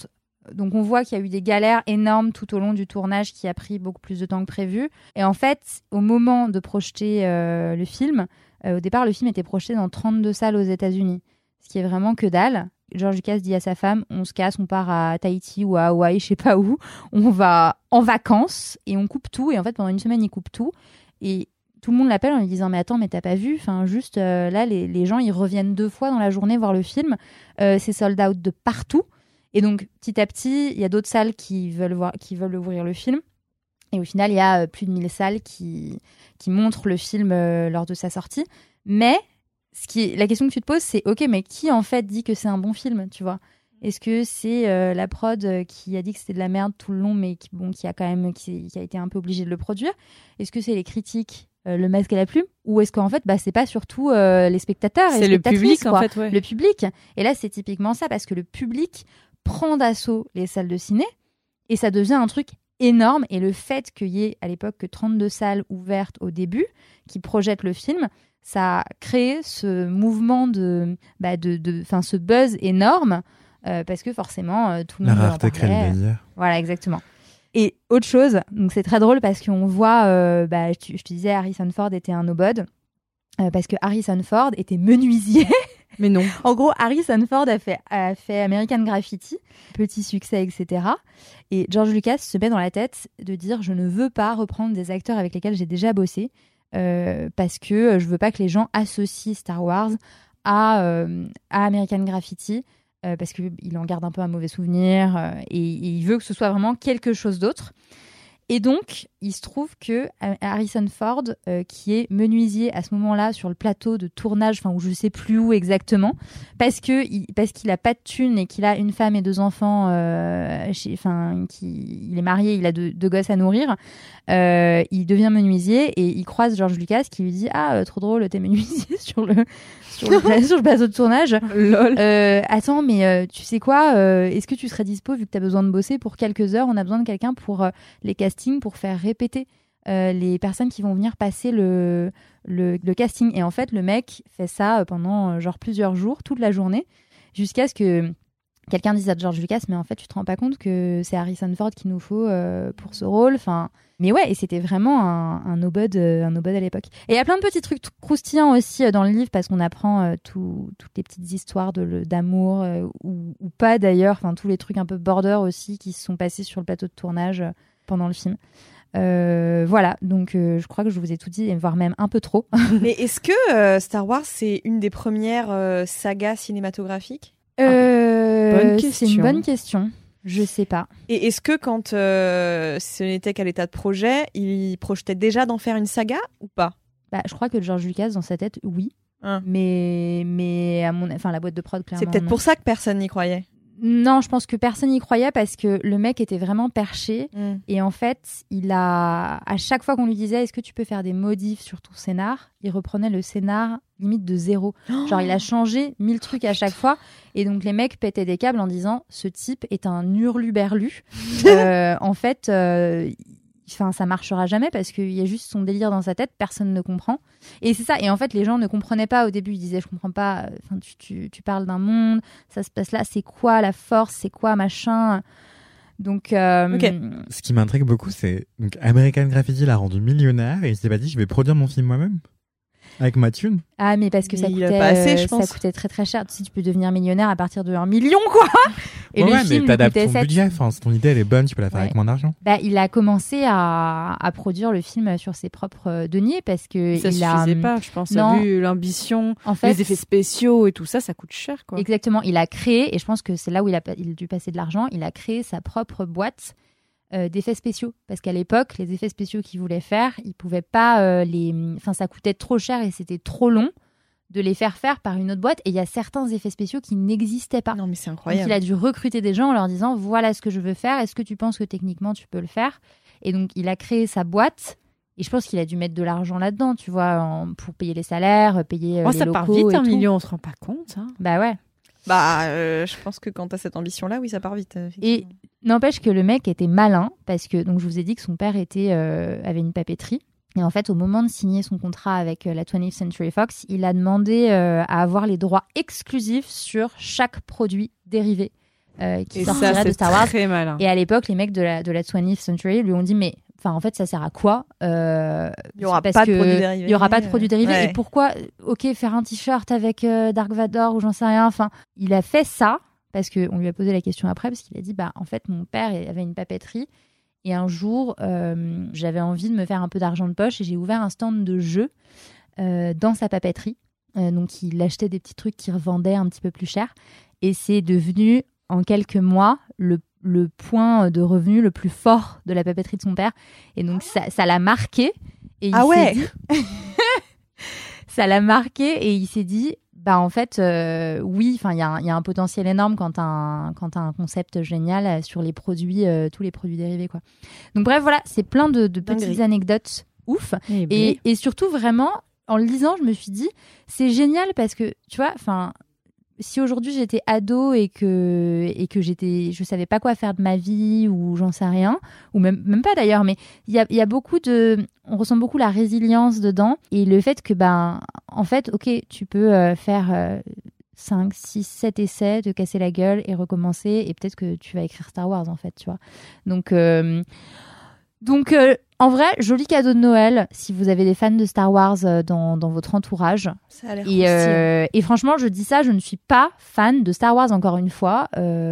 C: donc on voit qu'il y a eu des galères énormes tout au long du tournage qui a pris beaucoup plus de temps que prévu. Et en fait, au moment de projeter le film, au départ, le film était projeté dans 32 salles aux États-Unis, ce qui est vraiment que dalle. George Lucas dit à sa femme, on se casse, on part à Tahiti ou à Hawaï, je sais pas où, on va en vacances et on coupe tout. Et en fait, pendant une semaine, il coupe tout. Et tout le monde l'appelle en lui disant, mais attends, mais t'as pas vu, enfin, juste là, les gens, ils reviennent 2 fois dans la journée voir le film. C'est sold out de partout. Et donc, petit à petit, il y a d'autres salles qui veulent ouvrir le film. Et au final, il y a plus de 1000 salles qui montrent le film lors de sa sortie. Mais la question que tu te poses, c'est ok, mais qui en fait dit que c'est un bon film, tu vois ? Est-ce que c'est la prod qui a dit que c'était de la merde tout le long, mais qui a été un peu obligé de le produire ? Est-ce que c'est les critiques, le masque et la plume ? Ou est-ce qu'en fait, c'est pas surtout les spectateurs,
E: c'est
C: les
E: le public en fait, ouais.
C: Le public. Et là, c'est typiquement ça, parce que le public prend d'assaut les salles de ciné et ça devient un truc énorme. Et le fait qu'il y ait à l'époque que 32 salles ouvertes au début qui projettent le film, ça a créé ce mouvement ce buzz énorme parce que forcément tout le monde en
B: rareté crée le
C: parlait.
B: désir.
C: Voilà, exactement. Et autre chose, donc c'est très drôle parce qu'on voit, je te disais, Harrison Ford était un nobody parce que Harrison Ford était menuisier.
E: Mais non.
C: En gros, Harrison Ford a fait American Graffiti, petit succès, etc. Et George Lucas se met dans la tête de dire « Je ne veux pas reprendre des acteurs avec lesquels j'ai déjà bossé parce que je veux pas que les gens associent Star Wars à American Graffiti parce qu'il en garde un peu un mauvais souvenir et il veut que ce soit vraiment quelque chose d'autre. » Et donc, il se trouve que Harrison Ford, qui est menuisier à ce moment-là sur le plateau de tournage, où je sais plus où exactement, parce qu'il a pas de thune et qu'il a une femme et 2 enfants, il est marié, il a 2 gosses à nourrir, il devient menuisier et il croise George Lucas qui lui dit « Ah, trop drôle, t'es menuisier sur le plateau de tournage.
E: Lol.
C: Attends, mais tu sais quoi, est-ce que tu serais dispo vu que t'as besoin de bosser pour quelques heures ? On a besoin de quelqu'un pour les castings, pour faire répéter les personnes qui vont venir passer le casting. » Et en fait, le mec fait ça pendant plusieurs jours, toute la journée, jusqu'à ce que quelqu'un dise à George Lucas « Mais en fait, tu te rends pas compte que c'est Harrison Ford qu'il nous faut pour ce rôle ?» Mais ouais, et c'était vraiment un nobody à l'époque. Et il y a plein de petits trucs croustillants aussi dans le livre parce qu'on apprend toutes les petites histoires d'amour ou pas d'ailleurs, tous les trucs un peu border aussi qui se sont passés sur le plateau de tournage pendant le film. Voilà, donc je crois que je vous ai tout dit, voire même un peu trop.
D: Mais est-ce que Star Wars, c'est une des premières sagas cinématographiques ?
E: Bonne question.
C: C'est une bonne question. Je sais pas.
D: Et est-ce que quand ce n'était qu'à l'état de projet, il projetait déjà d'en faire une saga ou pas ?
C: Je crois que George Lucas, dans sa tête, oui. Mais la boîte de prod, clairement.
D: C'est peut-être
C: non.
D: pour ça que personne n'y croyait.
C: Non, je pense que personne n'y croyait parce que le mec était vraiment perché. Et en fait, à chaque fois qu'on lui disait « Est-ce que tu peux faire des modifs sur ton scénar ?», il reprenait le scénar limite de 0. Genre, il a changé 1000 trucs à chaque fois. Et donc, les mecs pétaient des câbles en disant « Ce type est un hurluberlu. » En fait, ça marchera jamais parce qu'il y a juste son délire dans sa tête, personne ne comprend. Et c'est ça. Et en fait, les gens ne comprenaient pas au début. Ils disaient, je comprends pas. Tu parles d'un monde, ça se passe là. C'est quoi la force ? C'est quoi machin ? Donc,
B: Ce qui m'intrigue beaucoup, c'est donc American Graffiti l'a rendu millionnaire et il s'est pas dit, je vais produire mon film moi-même avec ma thune.
C: Ah, mais parce que ça coûtait,
D: pas assez, je pense.
C: Ça coûtait très très cher. Tu peux devenir millionnaire à partir de 1 million, quoi. Et le film
B: mais t'adaptes
C: coûtait
B: ton
C: 7.
B: budget. Si ton idée elle est bonne, tu peux la faire avec moins d'argent.
C: Il a commencé à produire le film sur ses propres deniers parce que
E: ça suffisait pas, je pense.
C: Non.
E: Vu l'ambition,
C: en fait,
E: les effets spéciaux et tout ça, ça coûte cher, quoi.
C: Exactement. Il a créé, et je pense que c'est là où il a dû passer de l'argent. Il a créé sa propre boîte d'effets spéciaux parce qu'à l'époque, les effets spéciaux qu'il voulait faire, il pouvait pas ça coûtait trop cher et c'était trop long de les faire par une autre boîte. Et il y a certains effets spéciaux qui n'existaient pas.
D: Non, mais c'est incroyable.
C: Donc, il a dû recruter des gens en leur disant voilà ce que je veux faire. Est-ce que tu penses que techniquement tu peux le faire ? Et donc, il a créé sa boîte. Et je pense qu'il a dû mettre de l'argent là-dedans, tu vois, pour payer les salaires, payer les locaux.
E: Ça part vite,
C: et
E: 1
C: tout.
E: million, on se rend pas compte. Hein.
C: Bah ouais.
D: Je pense que quand t'as cette ambition-là, oui, ça part vite.
C: Et n'empêche que le mec était malin parce que, donc je vous ai dit que son père avait une papeterie. Et en fait, au moment de signer son contrat avec la 20th Century Fox, il a demandé à avoir les droits exclusifs sur chaque produit dérivé qui sortirait de Star Wars.
E: Très malin.
C: Et à l'époque, les mecs de la 20th Century lui ont dit mais Enfin, en fait, ça sert à quoi
D: Il y aura
C: parce
D: pas de
C: que
D: produits dérivés.
C: Il y aura pas de produits dérivés.
D: Ouais.
C: Et pourquoi faire un t-shirt avec Dark Vador ou j'en sais rien. Enfin, il a fait ça parce qu'on lui a posé la question après, parce qu'il a dit, en fait, mon père avait une papeterie. Et un jour, j'avais envie de me faire un peu d'argent de poche et j'ai ouvert un stand de jeux dans sa papeterie. Donc, il achetait des petits trucs qu'il revendait un petit peu plus cher. Et c'est devenu, en quelques mois, le point de revenu le plus fort de la papeterie de son père. Et donc, ça l'a marqué. Et il s'est dit... ça l'a marqué et il s'est dit... en fait, oui, il y a un potentiel énorme quand t'as un concept génial sur les produits, tous les produits dérivés, quoi. Donc bref, voilà, c'est plein de petites anecdotes ouf. Et surtout, vraiment, en le lisant, je me suis dit, c'est génial parce que, tu vois, si aujourd'hui j'étais ado et que je savais pas quoi faire de ma vie ou j'en sais rien, ou même pas d'ailleurs, mais il y a beaucoup on ressent beaucoup la résilience dedans et le fait que en fait, ok, tu peux faire 5, 6, 7 essais, te casser la gueule et recommencer et peut-être que tu vas écrire Star Wars en fait, tu vois. Donc en vrai, joli cadeau de Noël si vous avez des fans de Star Wars dans votre entourage.
D: Ça a l'air
C: et franchement, je dis ça, je ne suis pas fan de Star Wars encore une fois.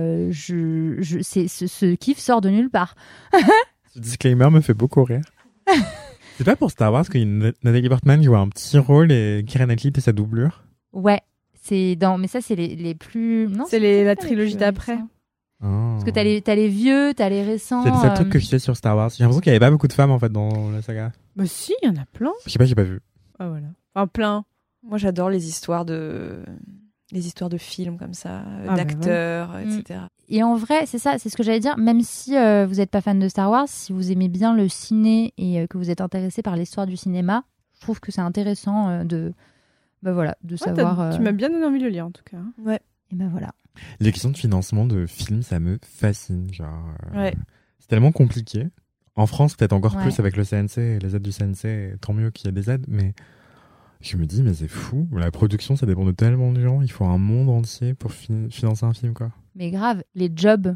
C: Ce kiff sort de nulle part.
B: Ce disclaimer me fait beaucoup rire. C'est pas pour Star Wars que Natalie Portman joue un petit rôle et Keira Knightley était sa doublure.
C: Ouais, mais ça c'est les plus. Non,
E: c'est la trilogie d'après.
C: Parce que t'as les vieux, t'as les récents.
B: C'est le seul truc que je sais sur Star Wars. J'ai l'impression qu'il n'y avait pas beaucoup de femmes en fait dans la saga.
E: Bah si, il y en a plein.
B: Je sais pas, j'ai pas vu.
E: Ah voilà. Enfin plein.
D: Moi j'adore les histoires de films comme ça, d'acteurs, etc.
C: Et en vrai, c'est ça, c'est ce que j'allais dire. Même si vous n'êtes pas fan de Star Wars, si vous aimez bien le ciné et que vous êtes intéressé par l'histoire du cinéma, je trouve que c'est intéressant de savoir.
E: Tu m'as bien donné envie de le lire en tout cas.
D: Ouais.
C: Et voilà.
B: Les questions de financement de films, ça me fascine.
D: Ouais.
B: C'est tellement compliqué. En France, peut-être encore
C: Ouais.
B: plus avec le CNC et les aides du CNC. Tant mieux qu'il y ait des aides, mais je me dis, mais c'est fou. La production, ça dépend de tellement de gens. Il faut un monde entier pour financer un film, quoi.
C: Mais grave, les jobs,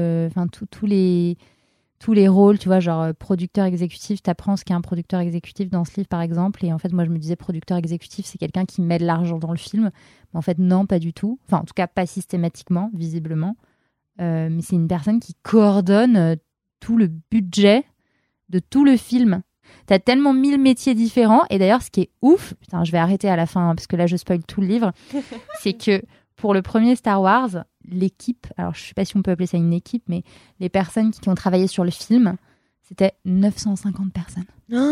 C: tous les rôles, tu vois, genre producteur exécutif, t'apprends ce qu'est un producteur exécutif dans ce livre, par exemple. Et en fait, moi, je me disais, producteur exécutif, c'est quelqu'un qui met de l'argent dans le film. Mais en fait, non, pas du tout. Enfin, en tout cas, pas systématiquement, visiblement. Mais c'est une personne qui coordonne tout le budget de tout le film. T'as tellement 1000 métiers différents. Et d'ailleurs, ce qui est ouf, putain, je vais arrêter à la fin, hein, parce que là, je spoil tout le livre, c'est que pour le premier Star Wars, l'équipe, alors je sais pas si on peut appeler ça une équipe, mais les personnes qui ont travaillé sur le film, c'était 950 personnes.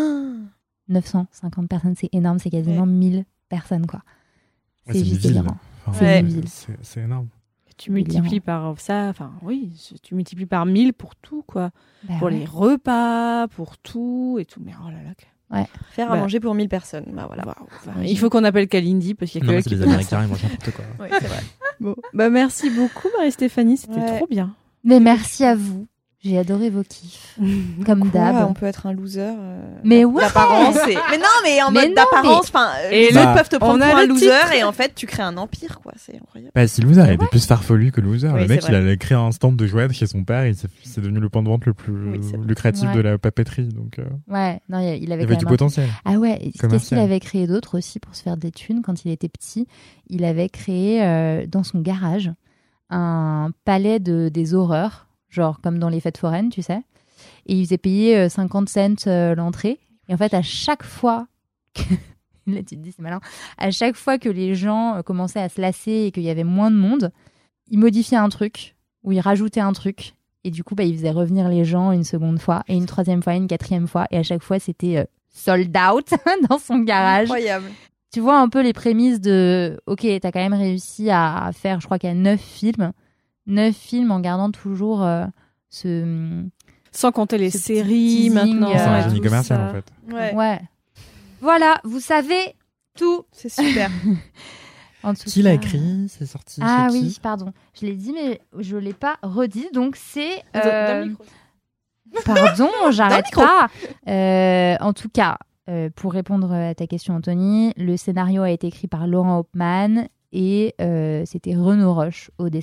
C: 950 personnes, c'est énorme, c'est quasiment 1000 personnes, quoi.
B: Ouais,
C: C'est juste délirant.
B: Enfin,
C: C'est une ville.
B: c'est énorme.
E: Tu multiplies par ça, enfin oui, tu multiplies par 1000 pour tout, quoi.
C: Bah
E: pour
C: ouais.
E: les repas, pour tout et tout. Mais oh là là.
D: Faire à manger pour 1000 personnes. Bah voilà.
E: Waouh. Enfin, il faut qu'on appelle Kalindi parce qu'il y a
B: Non,
E: que
B: mais
E: elle
B: c'est
E: qui
B: les
E: peut faire ça.
B: Américains, ils mangent n'importe quoi.
D: Oui, c'est vrai.
E: Bon. Bah, merci beaucoup Marie-Stéphanie, c'était trop bien.
C: Mais merci à vous. J'ai adoré vos kiffs. Comme d'hab.
D: On peut être un loser.
C: Mais ouais.
D: D'apparence. Mais non, mais en
C: Mais
D: mode
C: non,
D: d'apparence. Enfin,
E: Et
D: les
B: là,
D: autres peuvent te prendre
E: on a
D: pour un
E: le
D: loser
E: titre.
D: et en fait, tu crées un empire, quoi. C'est incroyable.
B: Bah, si Loser était plus farfelu que Loser,
D: Oui,
B: le mec,
D: c'est
B: il
D: vrai.
B: allait créer un stand de jouets chez son père et c'est devenu le point de vente le plus
D: Oui, c'est vrai.
B: lucratif
C: Ouais.
B: de la papeterie. Donc,
C: Ouais, non, il
B: il y
C: avait
B: avait
C: quand
B: du
C: même
B: potentiel.
C: Ah ouais, qu'est-ce qu'il
B: commercial.
C: avait créé d'autre aussi pour se faire des thunes quand il était petit? Il avait créé dans son garage un palais des horreurs, genre comme dans les fêtes foraines, tu sais. Et il faisait payer 50 cents l'entrée. Et en fait, à chaque fois que... Là, tu te dis, c'est malin. À chaque fois que les gens commençaient à se lasser et qu'il y avait moins de monde, il modifiait un truc ou il rajoutait un truc. Et du coup, il faisait revenir les gens une seconde fois et une troisième fois, une quatrième fois. Et à chaque fois, c'était sold out dans son garage.
D: Incroyable.
C: Tu vois un peu les prémices de ok, t'as quand même réussi à faire, je crois qu'il y a 9 films. 9 films en gardant toujours ce...
E: Sans compter les
C: Ce petit
E: séries
C: teasing,
E: maintenant.
C: c'est
B: C'est un
C: Ouais,
B: génie
E: tout
B: commercial,
E: ça.
B: en fait.
D: Ouais.
C: Ouais. Voilà, vous savez tout.
D: C'est super.
C: En tout
B: Qui l'a
C: cas,
B: écrit? C'est sorti
C: Ah
B: chez
C: oui,
B: qui?
C: pardon. Je l'ai dit, mais je l'ai pas redit. Donc c'est...
E: Dans le micro.
C: Pardon, j'arrête
D: micro.
C: pas. En tout cas, pour répondre à ta question, Anthony, le scénario a été écrit par Laurent Hauptmann et c'était Renaud Roche au dessin.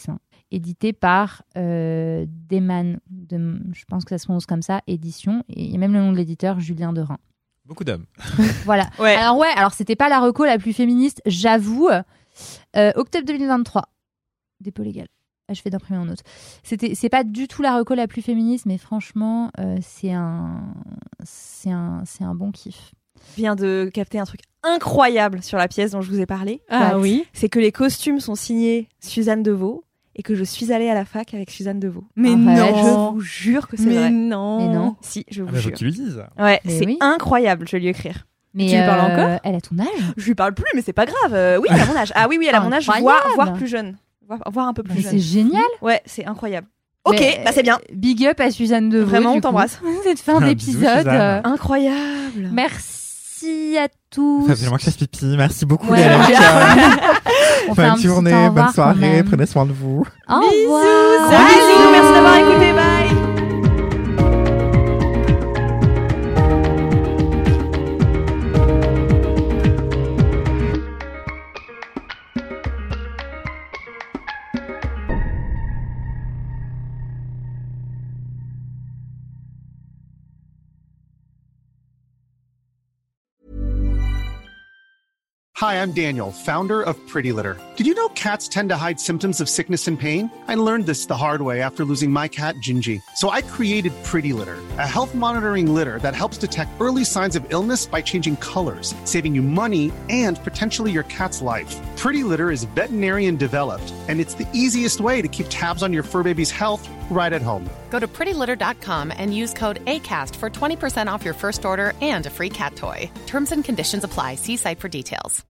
C: édité par Desman, je pense que ça se prononce comme ça, édition. Et il y a même le nom de l'éditeur, Julien Derain.
B: Beaucoup d'hommes.
C: Voilà.
D: Ouais.
C: Alors c'était pas la reco la plus féministe, j'avoue. Octobre 2023, dépôt légal. Je fais d'imprimer en note. C'est pas du tout la reco la plus féministe, mais franchement, c'est un bon kiff.
D: Je viens de capter un truc incroyable sur la pièce dont je vous ai parlé.
E: Ah oui.
D: C'est que les costumes sont signés Suzanne Deveau et que je suis allée à la fac avec Suzanne Deveau.
E: Mais
C: Arrête.
D: Je
E: non.
D: vous jure que c'est
E: Mais
D: vrai.
E: non.
C: Mais non.
D: Si, je vous
B: Ah bah, faut
D: jure.
B: que tu lui dises.
D: Ouais,
C: Mais
D: c'est
C: oui.
D: incroyable, je vais lui écrire.
C: Mais
E: Tu lui parles encore
C: elle a ton âge?
D: Je lui parle plus, mais c'est pas grave. Oui, elle a mon âge. Ah oui, elle a mon âge,
C: Incroyable.
D: voire plus jeune. Voire un peu plus
C: C'est
D: jeune.
C: génial.
D: Ouais, c'est incroyable. Ok,
C: Mais,
D: bah c'est bien.
C: Big up à Suzanne Deveau.
D: Vraiment,
C: du
D: on
C: coup.
D: t'embrasse.
C: Cette fin
B: Bisous,
C: d'épisode.
B: Suzanne.
D: Incroyable.
C: Merci à tous.
B: Faut absolument que je fasse pipi. Merci beaucoup,
C: Ouais.
B: les amis.
C: On fait un
B: Bonne
C: petit
B: journée,
C: au revoir
B: bonne
C: quand
B: soirée,
C: même.
B: prenez soin de vous.
C: Au revoir.
D: Bisous, merci d'avoir écouté. Bye.
G: Hi, I'm Daniel, founder of Pretty Litter. Did you know cats tend to hide symptoms of sickness and pain? I learned this the hard way after losing my cat, Gingy. So I created Pretty Litter, a health monitoring litter that helps detect early signs of illness by changing colors, saving you money and potentially your cat's life. Pretty Litter is veterinarian developed, and it's the easiest way to keep tabs on your fur baby's health right at home.
H: Go to prettylitter.com and use code ACAST for 20% off your first order and a free cat toy. Terms and conditions apply. See site for details.